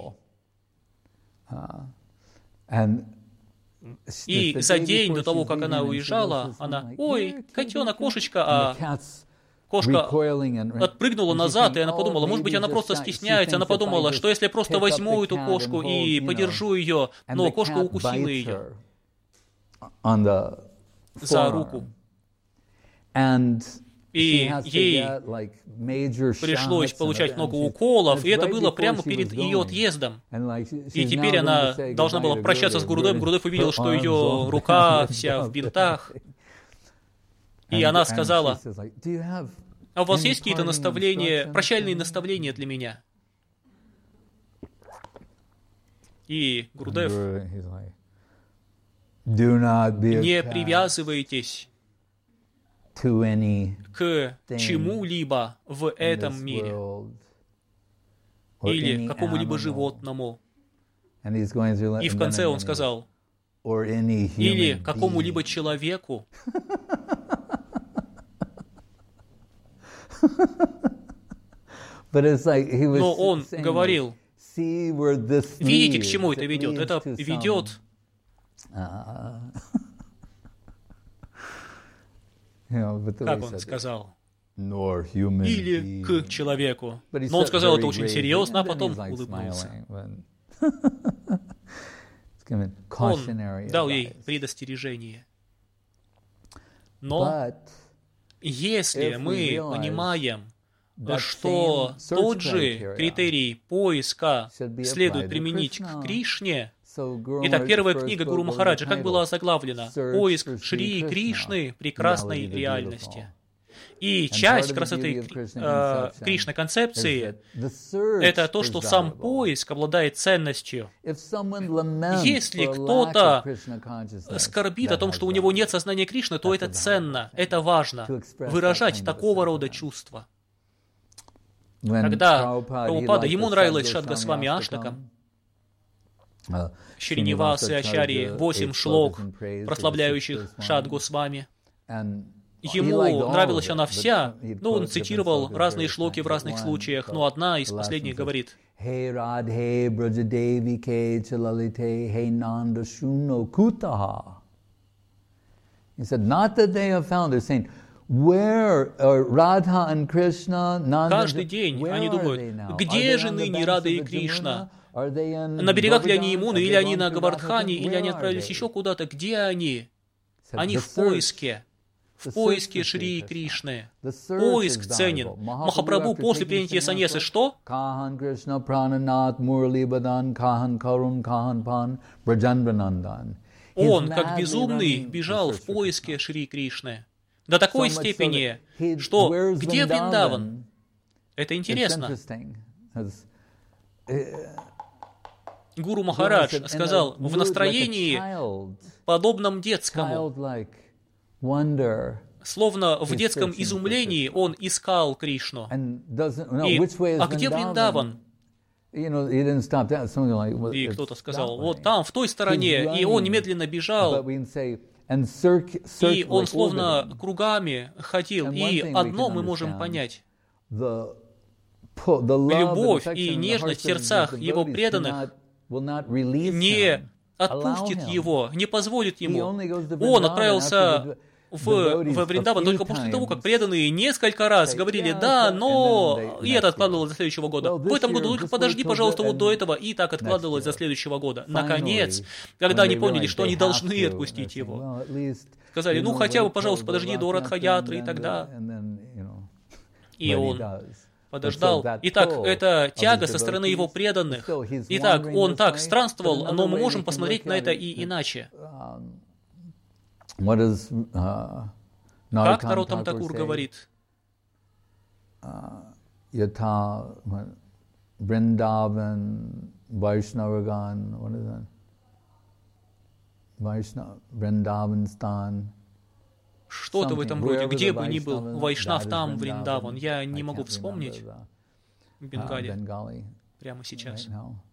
И за день до того, как она уезжала, она, ой, котенок, кошечка, а кошка отпрыгнула назад, и она подумала, может быть, она просто стесняется. Она подумала, что если я просто возьму эту кошку и подержу ее, но кошка укусила ее. за руку. И ей пришлось получать много уколов, и это было прямо перед ее отъездом. И теперь она должна была прощаться с Гурудевом. Гурудев увидел, что ее рука вся в бинтах. И она сказала: «А у вас есть какие-то наставления, прощальные наставления для меня?» И Гурудев: «Не привязывайтесь к чему-либо в этом мире или какому-либо животному». И в конце он сказал: «Или какому-либо человеку». Но он говорил: видите, к чему это ведет? Это ведет как он сказал, или к человеку. Но он сказал это очень серьезно, а потом улыбнулся. Он дал ей предостережение. Но если мы понимаем, что тот же критерий поиска следует применить к Кришне. Итак, первая книга Гуру Махараджа, как была озаглавлена? «Поиск Шри Кришны, прекрасной реальности». И часть как раз этой Кришна-концепции — это то, что сам поиск обладает ценностью. Если кто-то скорбит о том, что у него нет сознания Кришны, то это ценно, это важно, выражать такого рода чувства. Когда Прабхупада, ему нравилось Шад Госвами Аштакам, Шринивас и Ачарьи, 8 шлок, прославляющих Шад Госвами. Ему нравилась она вся, но он цитировал разные шлоки в разных случаях, но одна из последних говорит: «Хей Радхе Браджадеви Ке Чалалите Хей Нанда Шуно Кутаха». He said, not that they have found, they're saying, where Radha and Krishna, Nanda, каждый день они думают, где же ныне Рада и Кришна? На берегах ли они Ямуны, или они на Гавардхане, или они отправились еще куда-то? Где они? Они в поиске Шри Кришны. Поиск ценен. Махапрабху после принятия саньясы что? Он, как безумный, бежал в поиске Шри Кришны. До такой степени, что где Вриндаван? Это интересно. Гуру Махарадж сказал, в настроении, подобном детскому, словно в детском изумлении он искал Кришну. А где Вриндаван? И кто-то сказал, вот там, в той стороне, и он немедленно бежал. И он словно кругами ходил. И одно мы можем понять. Любовь и нежность в сердцах его преданных не отпустит его, не позволит ему. Он отправился в Вриндаван только после того, как преданные несколько раз говорили «да, но...» и это откладывалось до следующего года. В этом году только подожди, пожалуйста, вот до этого, и так откладывалось до следующего года. Наконец, когда они поняли, что они должны отпустить его, сказали, ну хотя бы, пожалуйста, подожди до Радха-ятры, и тогда... И он подождал. Итак, это тяга со стороны его преданных. Итак, он так странствовал, но мы можем посмотреть на это и иначе. Как Нароттам Такур говорит? Ятха Вриндаван Вайшнаваган, Вриндаванстан. Что-то в этом роде, где бы ни был Вайшнав, там Вриндаван. Я не могу вспомнить в Бенгале прямо сейчас.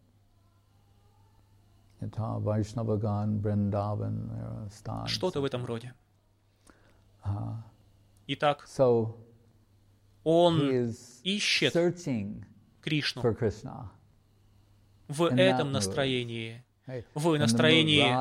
Что-то в этом роде. Итак, он ищет Кришну в этом настроении, в настроении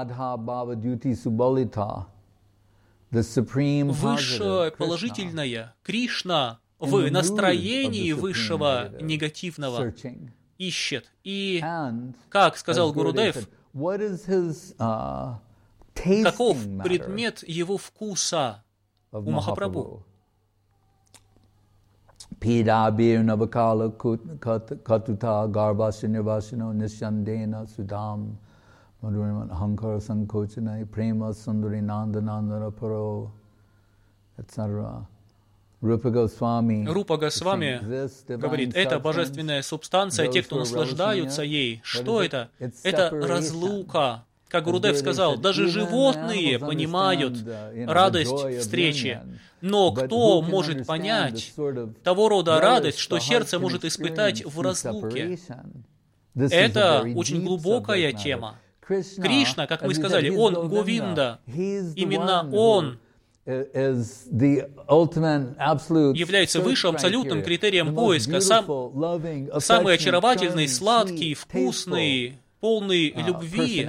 высшее положительное, Кришна в настроении высшего негативного ищет. И, как сказал Гурудев, каков предмет его вкуса у Махапрабху. Pidabir Navakala Katuta Garbhasya Nirvasino Nishandena Sudam Madhuriman Hankara Sankochana Prema Sundari Nandanandana Paro, etc. Рупа Госвами говорит, это божественная субстанция, те, кто наслаждаются ей. Что это? Это разлука. Как Гурудев сказал, даже животные понимают радость встречи. Но кто может понять того рода радость, что сердце может испытать в разлуке? Это очень глубокая тема. Кришна, как мы сказали, он Говинда. Именно он является высшим абсолютным критерием поиска, самый очаровательный, сладкий, вкусный, полный любви.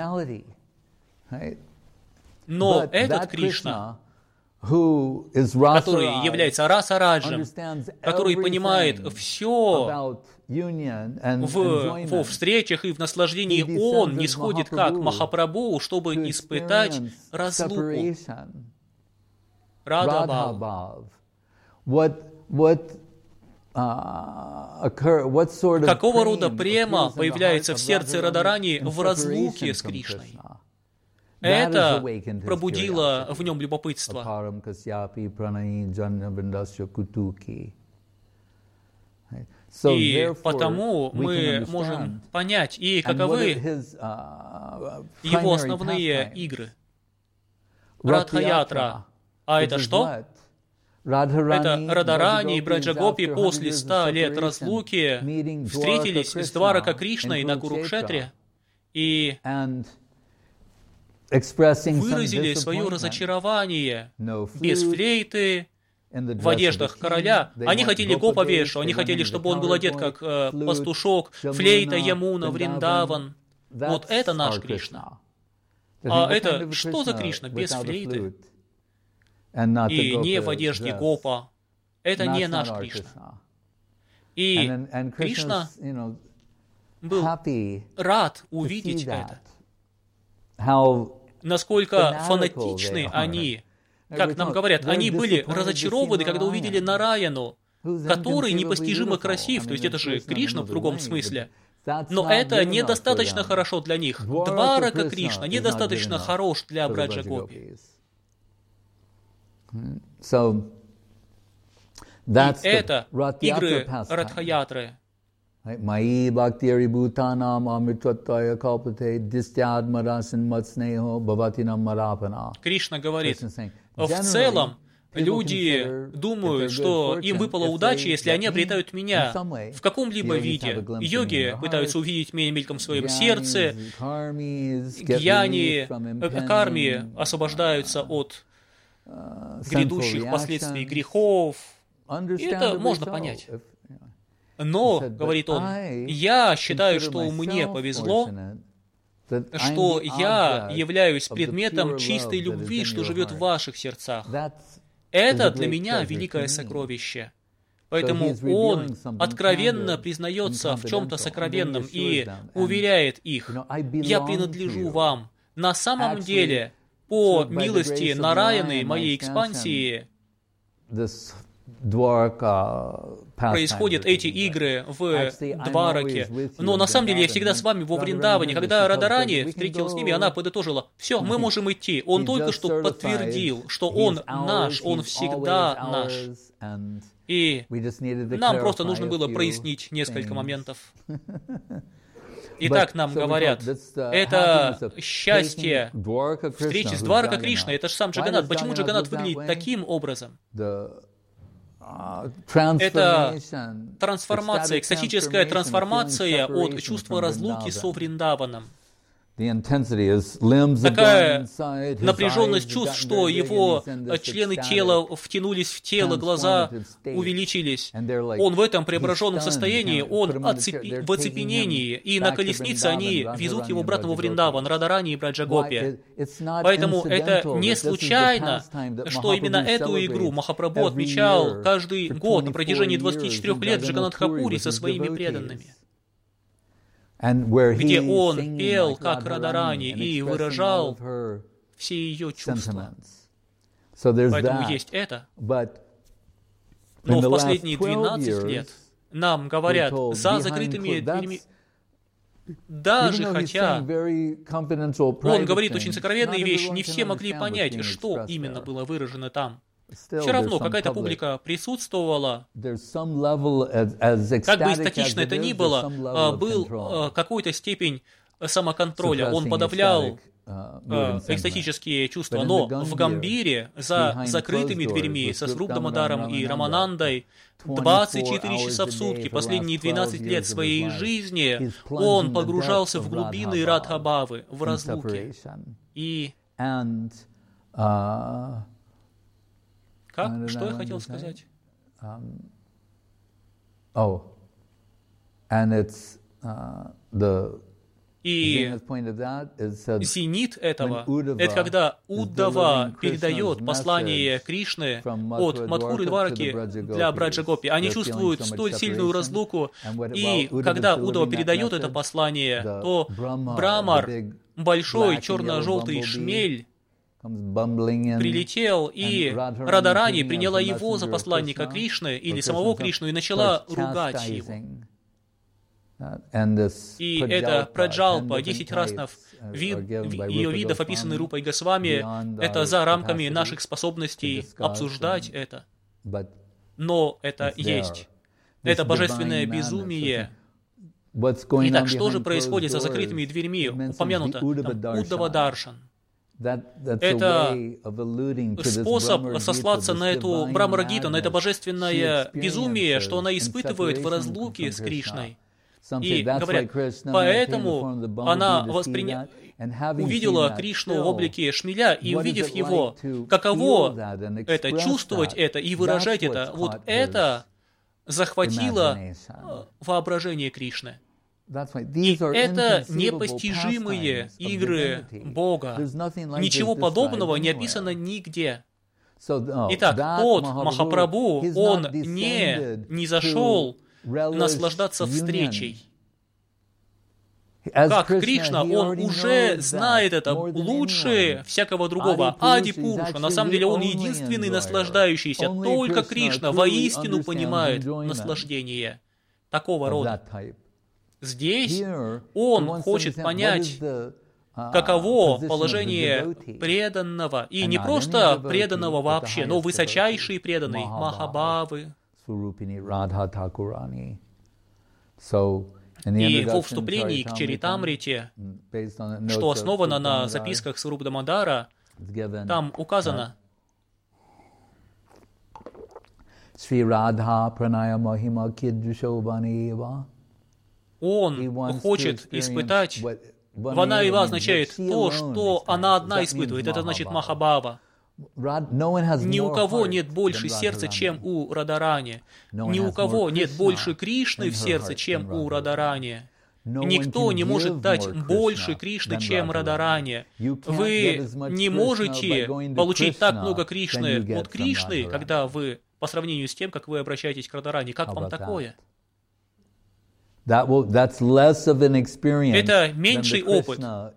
Но этот Кришна, который является Раса-раджем, который понимает все во встречах и в наслаждении, он не сходит как Махапрабху, чтобы испытать разлуку. Радха-бхав. Какого рода према появляется в сердце Радарани в разлуке с Кришной? Это пробудило в нем любопытство. И потому мы можем понять, и каковы его основные игры. Радха-ятра. А это что? Это Радарани и Браджагопи после 100 лет разлуки встретились с Дварака Кришной на Курукшетре и выразили свое разочарование без флейты, в одеждах короля. Они хотели Гопавешу, они хотели, чтобы он был одет как пастушок, флейта, Ямуна, Вриндаван. Вот это наш Кришна. А это что за Кришна без флейты? И не в одежде Гопа. Это не наш Кришна. И Кришна был рад увидеть это. Насколько фанатичны они, как нам говорят, они были разочарованы, когда увидели Нараяну, который непостижимо красив, то есть это же Кришна в другом смысле. Но это недостаточно хорошо для них. Дварака Кришна недостаточно хорош для Браджагопи. И это игры Радха-ятры. Mai bhakti bhutanam amritvataya kalpate distyad marasin matsneho bhavatinam marapana. Кришна говорит, в целом люди думают, что им выпала удача, если они обретают меня в каком-либо виде. Йоги пытаются увидеть меня мельком в своем сердце, гьяни, карми освобождаются от грядущих последствий грехов. И это можно понять. Но, говорит он, я считаю, что мне повезло, что я являюсь предметом чистой любви, что живет в ваших сердцах. Это для меня великое сокровище. Поэтому он откровенно признается в чем-то сокровенном и уверяет их, я принадлежу вам. На самом деле, по милости Нараяны, моей экспансии, происходят эти игры в Двараке. Но на самом деле я всегда с вами во Вриндаване. Когда Радарани встретилась с ними, она подытожила, все, мы можем идти. Он только что подтвердил, что он наш, он всегда наш. И нам просто нужно было прояснить несколько моментов. Итак, нам говорят, это счастье встречи с Дварака Кришной, это же сам Джаганнат. Почему Джаганнат выглядит таким образом? Это трансформация, экстатическая трансформация от чувства разлуки со Вриндаваном. Такая напряженность чувств, что его члены тела втянулись в тело, глаза увеличились. Он в этом преображенном состоянии, он в оцепенении, и на колеснице они везут его обратно во Вриндаван, Радарани и Браджагопи. Поэтому это не случайно, что именно эту игру Махапрабху отмечал каждый год на протяжении 24 лет в Джаганнатхапури со своими преданными, где он пел как Радарани и выражал все ее чувства. Поэтому есть это. Но в последние 12 лет нам говорят за закрытыми дверьми, даже хотя он говорит очень сокровенные вещи, не все могли понять, что именно было выражено там. Все равно какая-то публика присутствовала, как бы эстетично это ни было, был какой-то степень самоконтроля, он подавлял экстатические чувства, но в Гамбире за закрытыми дверьми со Срубдамадаром и Раманандой 24 часа в сутки, последние 12 лет своей жизни, он погружался в глубины Радхабавы, в разлуке. И... Как? Что я хотел сказать? И зенит этого, это когда Уддава передает послание Кришны от Мадхуры Двараки для Браджагопи. Они чувствуют столь сильную разлуку, и когда Уддава передает это послание, то Брамар, большой черно-желтый шмель, прилетел, и Радарани приняла его за посланника Кришны, или самого Кришну, и начала ругать его. И это Праджалпа, 10 разнов ее видов, описанный Рупой Госвами, это за рамками наших способностей обсуждать это. Но это есть. Это божественное безумие. Итак, что же происходит за закрытыми дверьми? Упомянуто там Уддава Даршан. Это способ сослаться на эту Брамарагиту, на это божественное безумие, что она испытывает в разлуке с Кришной. И говорят, поэтому она увидела Кришну в облике шмеля, и увидев его, каково это, чувствовать это и выражать это, вот это захватило воображение Кришны. И это непостижимые игры Бога. Ничего подобного не описано нигде. Итак, тот Махапрабху, он не зашел наслаждаться встречей. Как Кришна, он уже знает это лучше всякого другого. Ади Пуруша, на самом деле, он единственный наслаждающийся. Только Кришна воистину понимает наслаждение такого рода. Здесь он хочет понять, каково положение преданного, и не просто преданного вообще, но высочайший преданный Махабхавы. И во вступлении к Чаритамрите, что основано на записках Срубдамадара, там указано: он хочет испытать, Ванаева означает то, что она одна испытывает, это значит Махабхава. Ни у кого нет больше сердца, чем у Радарани. Ни у кого нет больше Кришны в сердце, чем у Радарани. Никто не может дать больше Кришны, чем Радарани. Вы не можете получить так много Кришны от Кришны, когда вы, по сравнению с тем, как вы обращаетесь к Радарани. Как вам такое? Это меньший опыт,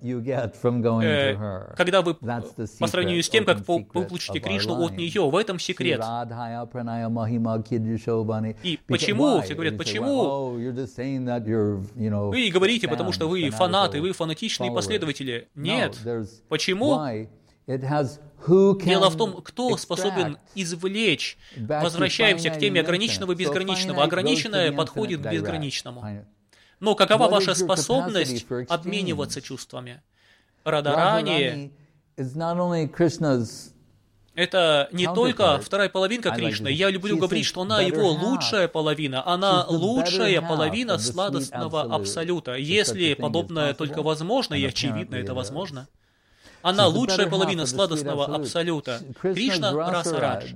когда вы, по сравнению с тем, как вы получите Кришну от нее. В этом секрет. И почему, все говорят, почему вы говорите, потому что вы фанаты, вы фанатичные последователи. Нет. Почему? Дело в том, кто способен извлечь. Возвращаемся к теме ограниченного и безграничного. Ограниченное подходит к безграничному. Но какова ваша способность обмениваться чувствами? Радарани — это не только вторая половинка Кришны. Я люблю говорить, что она его лучшая половина. Она лучшая половина сладостного абсолюта. Если подобное только возможно, и очевидно это возможно. Она лучшая половина сладостного абсолюта. Кришна — раса Радж.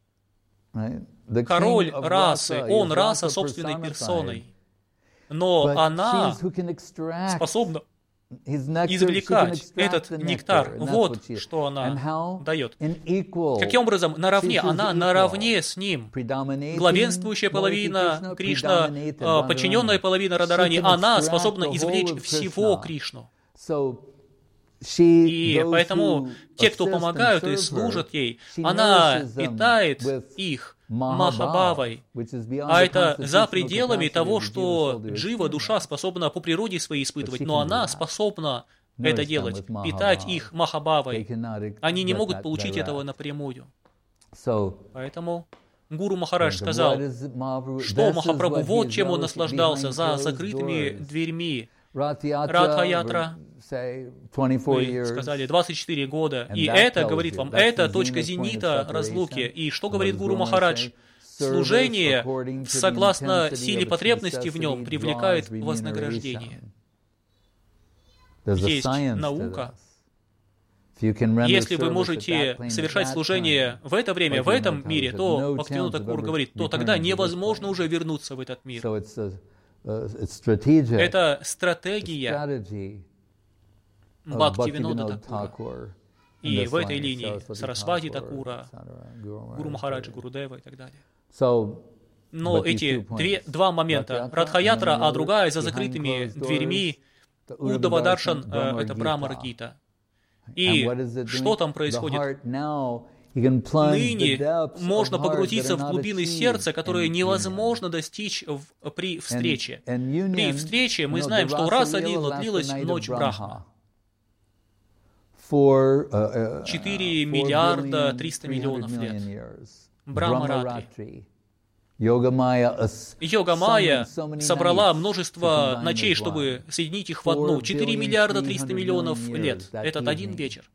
Король расы, он раса собственной персоной. Но она способна извлекать этот нектар. Вот что она дает. Каким образом? Наравне. Она наравне с ним. Главенствующая половина Кришна, подчиненная половина Радарани, она способна извлечь всего Кришну. И поэтому те, кто помогают и служат ей, она питает их Махабавой. А это за пределами того, что джива, душа, способна по природе своей испытывать, но она способна это делать, питать их Махабавой. Они не могут получить этого напрямую. Поэтому Гуру Махарадж сказал, что Махапрабху, вот чем он наслаждался за закрытыми дверьми. Радха-ятра, вы сказали, 24 года. И это, говорит вам, это точка зенита разлуки. И что говорит Гуру Махарадж? Служение, согласно силе потребности в нем, привлекает вознаграждение. Есть наука. Если вы можете совершать служение в это время, в этом мире, то, Бхактивинода Тхакур говорит, то тогда невозможно уже вернуться в этот мир. Это стратегия Бхактивинода Тхакура. И в этой линии Сарасвати Такура, Гуру Махараджа, Гурудева и так далее. Но эти два момента, Радха-ятра, а другая за закрытыми дверьми, Удава-даршан, это Брамар-гита. И что там происходит? Ныне можно погрузиться в глубины сердца, которые невозможно достичь при встрече. При встрече мы знаем, что Раса Лила длилась ночь Брахма. 4 миллиарда 300 миллионов лет. Брахма-ратри. Йога-майя собрала множество ночей, чтобы соединить их в одну. 4 миллиарда 300 миллионов лет. Этот один вечер.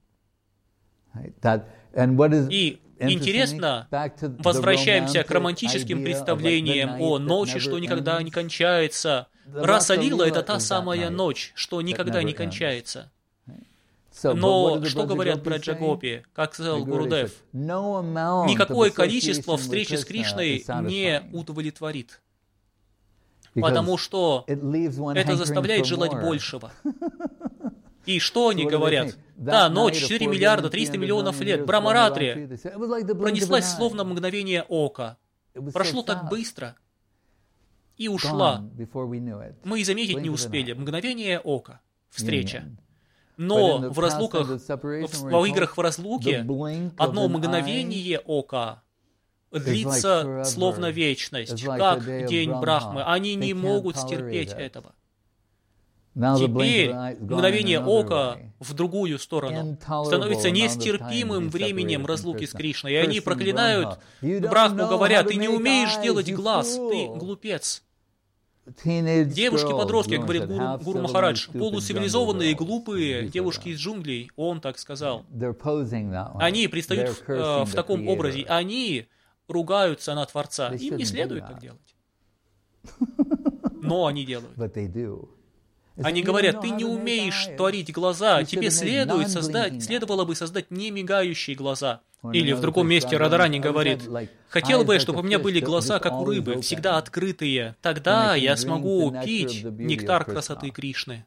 И интересно, возвращаемся к романтическим представлениям о ночи, что никогда не кончается. Раса Лила — это та самая ночь, что никогда не кончается. Но что говорят Браджа Гопи, как сказал Гурудев, никакое количество встречи с Кришной не удовлетворит, потому что это заставляет желать большего. И что они говорят? Да, ночь, 4 миллиарда 300 миллионов лет, Брамаратри пронеслась словно мгновение ока. Прошло так быстро и ушла. Мы и заметить не успели. Мгновение ока. Встреча. Но в разлуках, в играх в разлуке, одно мгновение ока длится словно вечность, как день Брахмы. Они не могут стерпеть этого. Теперь мгновение ока в другую сторону становится нестерпимым временем разлуки с Кришной. И они проклинают Брахму, говоря, ты не умеешь делать глаз, ты глупец. Девушки-подростки, говорит Гуру Махарадж, полуцивилизованные, глупые девушки из джунглей, он так сказал. Они предстают в таком образе, они ругаются на Творца. Им не следует так делать. Но они делают. Они говорят, ты не умеешь творить глаза, тебе следовало бы создать немигающие глаза. Или в другом месте Радарани говорит, хотел бы, чтобы у меня были глаза, как у рыбы, всегда открытые, тогда я смогу пить нектар красоты Кришны.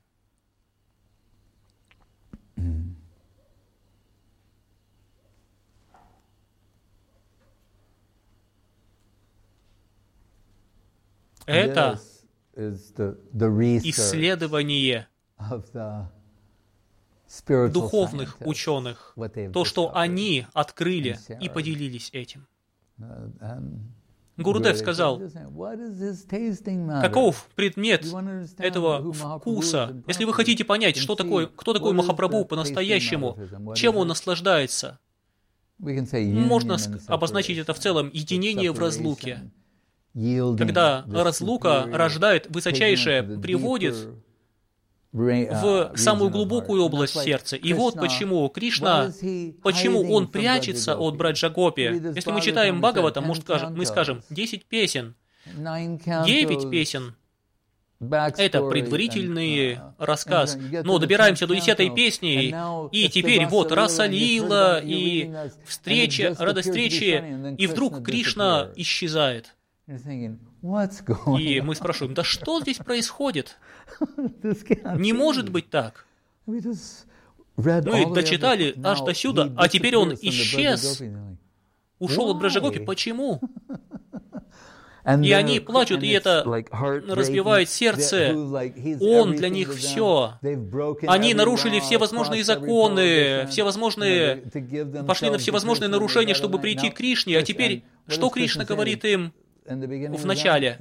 Это исследование духовных ученых, то, что они открыли и поделились этим. Гурудев сказал, каков предмет этого вкуса? Если вы хотите понять, кто такой Махапрабху по-настоящему, чем он наслаждается, можно обозначить это в целом единение в разлуке. Когда разлука рождает высочайшее, приводит в самую глубокую область сердца. И вот почему Кришна, почему он прячется от Браджа Гопи. Если мы читаем Бхагаватам, мы скажем 10 песен, 9 песен. Это предварительный рассказ. Но добираемся до 10-й песни, и теперь вот Раса Лила, и встреча, радость встречи, и вдруг Кришна исчезает. И мы спрашиваем, да что здесь происходит? Не может быть так. Мы дочитали аж до сюда, а теперь он исчез. Ушел от Браджа Гопи. Почему? И они плачут, и это разбивает сердце. Он для них все. Они нарушили все возможные законы, пошли на всевозможные нарушения, чтобы прийти к Кришне. А теперь, что Кришна говорит им в начале?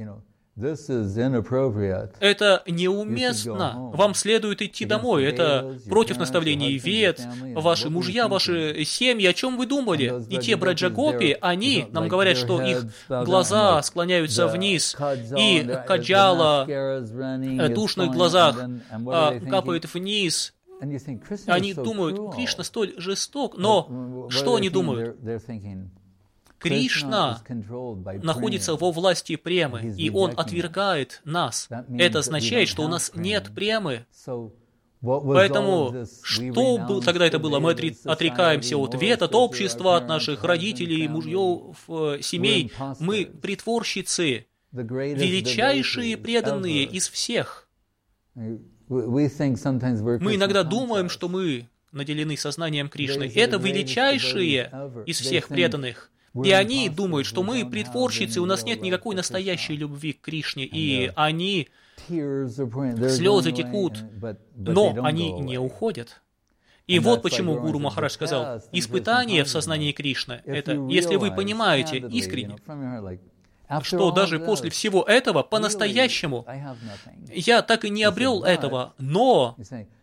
Это неуместно. Вам следует идти домой. Это против наставлений вед. Ваши мужья, ваши семьи. О чем вы думали? И те браджагопи, они нам говорят, что их глаза склоняются вниз, и каджала в душных глазах капает вниз. Они думают, Кришна столь жесток, но что они думают? Кришна находится во власти премы, и Он отвергает нас. Это означает, что у нас нет премы. Поэтому, что тогда это было? Мы отрекаемся от вет, от общества, от наших родителей, мужьев, семей. Мы притворщицы, величайшие преданные из всех. Мы иногда думаем, что мы наделены сознанием Кришны. Это величайшие из всех преданных. И они думают, что мы притворщицы, у нас нет никакой настоящей любви к Кришне, и они, слезы текут, но они не уходят. И вот почему Гуру Махарадж сказал, испытание в сознании Кришны, это если вы понимаете искренне, что даже после всего этого, по-настоящему, я так и не обрел этого, но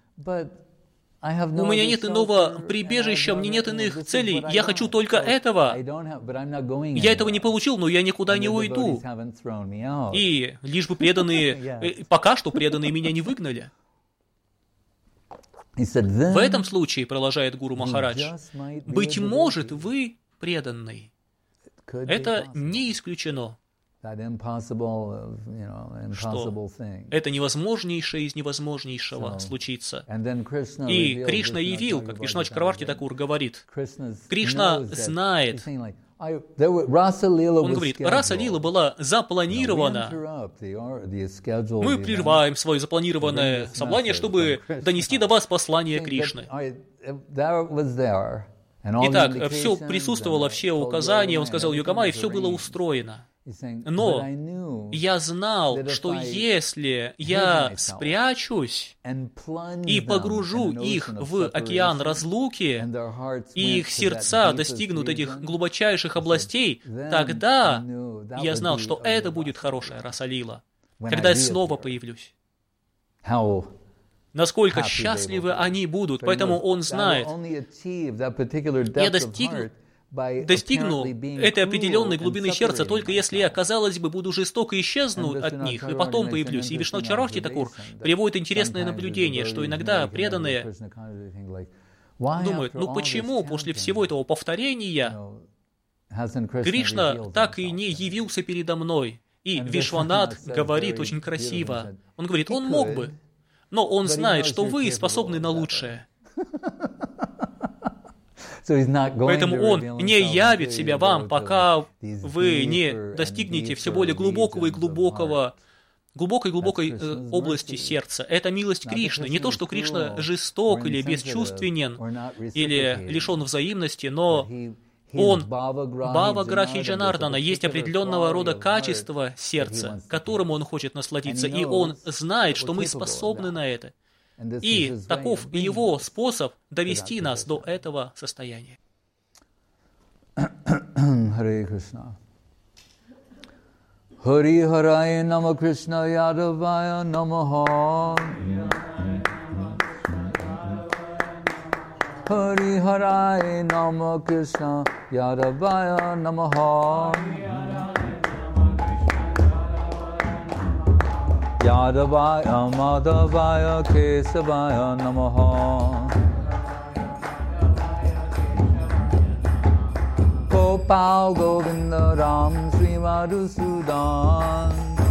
у меня нет иного прибежища, мне нет иных целей, я хочу только этого. Я этого не получил, но я никуда не уйду. И лишь бы преданные, пока что преданные меня не выгнали. В этом случае, продолжает Гуру Махарадж, быть может, вы преданный. Это не исключено. Что это невозможнейшее из невозможнейшего случится. И Кришна явил, как Вишну Чакраварти Такур говорит, Кришна знает. Он говорит, Раса Лила была запланирована. Мы прерываем свое запланированное собрание, чтобы донести до вас послание Кришны. Итак, все присутствовало, все указания, он сказал Йогамай, все было устроено. Но я знал, что если я спрячусь и погружу их в океан разлуки, и их сердца достигнут этих глубочайших областей, тогда я знал, что это будет хорошая Раса Лила, когда я снова появлюсь. Насколько счастливы они будут, поэтому он знает, я достигну этой определенной глубины сердца, только если я, казалось бы, буду жестоко исчезну от них, и потом появлюсь. И Вишну Чакраварти Такур приводит интересное наблюдение, что иногда преданные думают, ну почему после всего этого повторения Кришна так и не явился передо мной? И Вишванат говорит очень красиво. Он говорит, он мог бы, но он знает, что вы способны на лучшее. Поэтому он не явит себя вам, пока вы не достигнете все более глубокой области сердца. Это милость Кришны. Не то, что Кришна жесток или бесчувственен, или лишен взаимности, но он, Бхава Грахи Джанардана, есть определенного рода качество сердца, которому он хочет насладиться, и он знает, что мы способны на это. И таков его способ довести нас до этого состояния. Харе Кришна. Хари Харае Нама Кришна Ядавая Намаха. Хари Харае Нама Кришна Ядавая Намаха. Yadavaya Madhavaya Kesavaya Namaha. Gopal Govinda Ram Sri Madhusudan.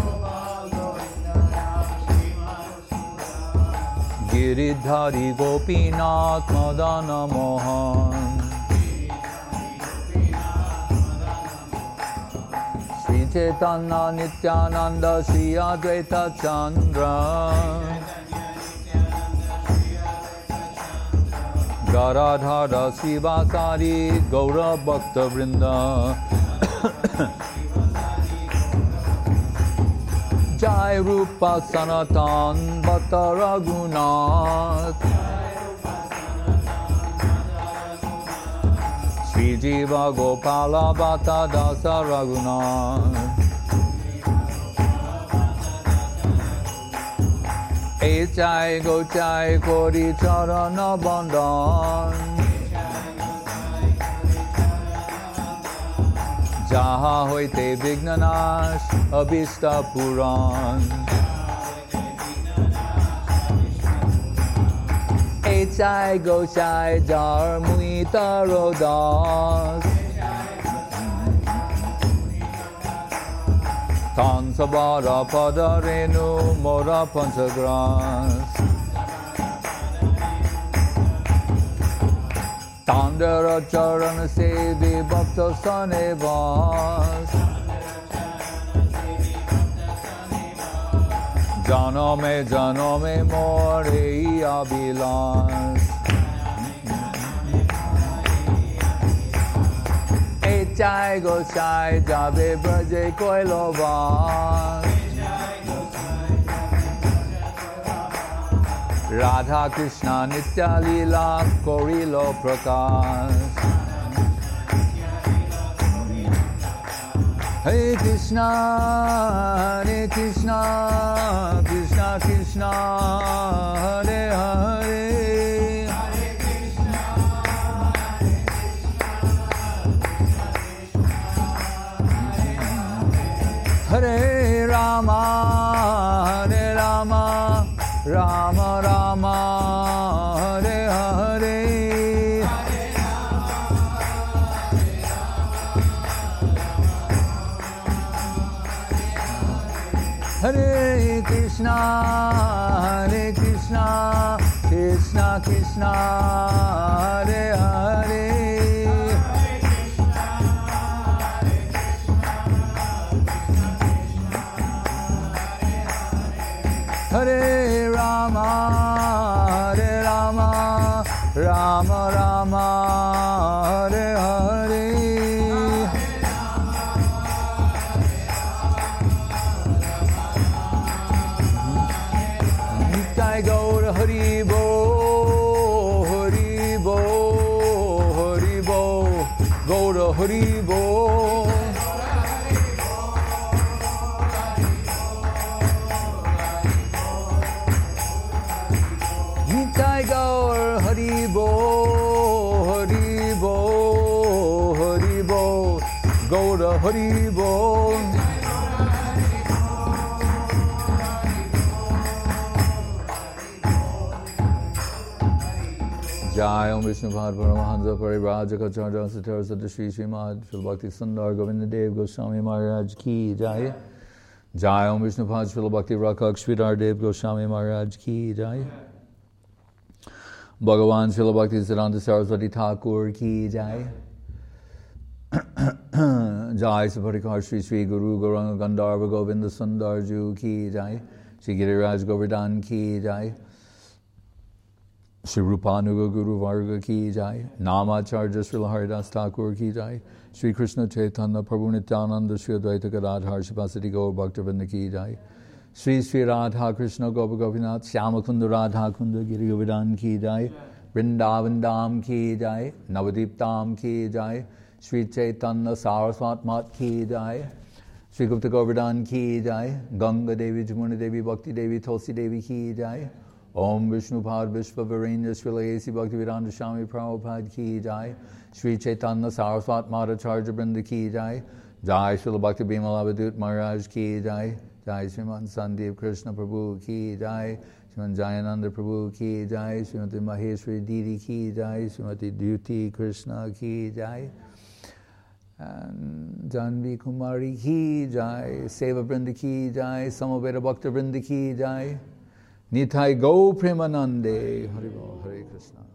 Giridhari Gopinath Madana Mohan. Chaitanya Nityananda Sri Advaita Chandra Garadhara Sivasari Gaura Bhakta Vrinda Jai Rupa Sanatan Bhatta Raghunath Sri Jiva Gopala Bhatta Dasa Raghunath Jai Go Jai Kori Charana Bandhan Jaha Hoite Vignanash Abhishta Puran Jai Go Jai Jar Muita Rodas Tansabara Padarenu Mora Panchagras Tandara Charana Sevi Bhakta Sanevas Janame More Abhilas Jai Go Jai Jabe Braje Koilovas Radha Krishna Nitya Lila Korilo Prakash Hare Krishna Krishna Krishna Hare Hare Hare Rama Rama Rama Hare Hare Hare Krishna Krishna Krishna Hare Hare Hare Rama Rama Rama Hare Hare Nitai Gaura Hari Bo Gaura Hari Bo Gaura Hari Bol Jai Om Vishnu Pad Paramahansa Parivrajakacharya Satara Sata Shri Srimad Srila Bhakti Sundar Govinda Dev Goswami Maharaj Ki Jai Jai Om Vishnu Pad Srila Bhakti Rakak Sridhar Dev Goswami Maharaj Ki Jai Bhagavan Srila Bhakti Siddhanta Saraswati Thakur Ki Jai Jai Saparikar Sri Guru Gauranga Gandharva Govinda Sundarju Ki Jai Shri Giriraj Govardhan Ki Jai Shri Rupanuga Guru Varga Ki Jai Namacharya Srila Haridas Thakur Ki Jai Shri Krishna Chaitanya Prabhu Nityananda Shri Advaita Gadadhar Shivasati Gaur Bhaktavinda Ki Jai Shri Shri Radha Krishna Gopa Gopinath Shyama Kunda Radha Kunda Giri Govardhan Ki Jai Vrindavan Dham Ki Jai Navadip Dham Ki Jai Shri Chaitanya Saraswat Mat Ki Jai Shri Gupta Govardhan Ki Jai Ganga Devi Jamuna Devi Bhakti Devi Tulsi Devi Ki Jai Om Vishnu Pad Vishva Virendra Srila A.C. Bhaktivedanta Swami Prabhupada Ki Jai Shri Chaitanya Saraswat Madhacharya Brinda Ki Jai Jai Srila Bhakti Bimal Avadut Maharaj Ki Jai Jai Sriman Sandeep Krishna Prabhu Ki Jai Sriman Jayananda Prabhu Ki Jai Srimati Maheshwari Didi Ki Jai Srimati Duti Krishna Ki Jai and Janvi Kumari Ki Jai Seva Brinda Ki Jai Samaveda Bhakta Brinda Ki Jai Nitai Go Premanande Hare Krishna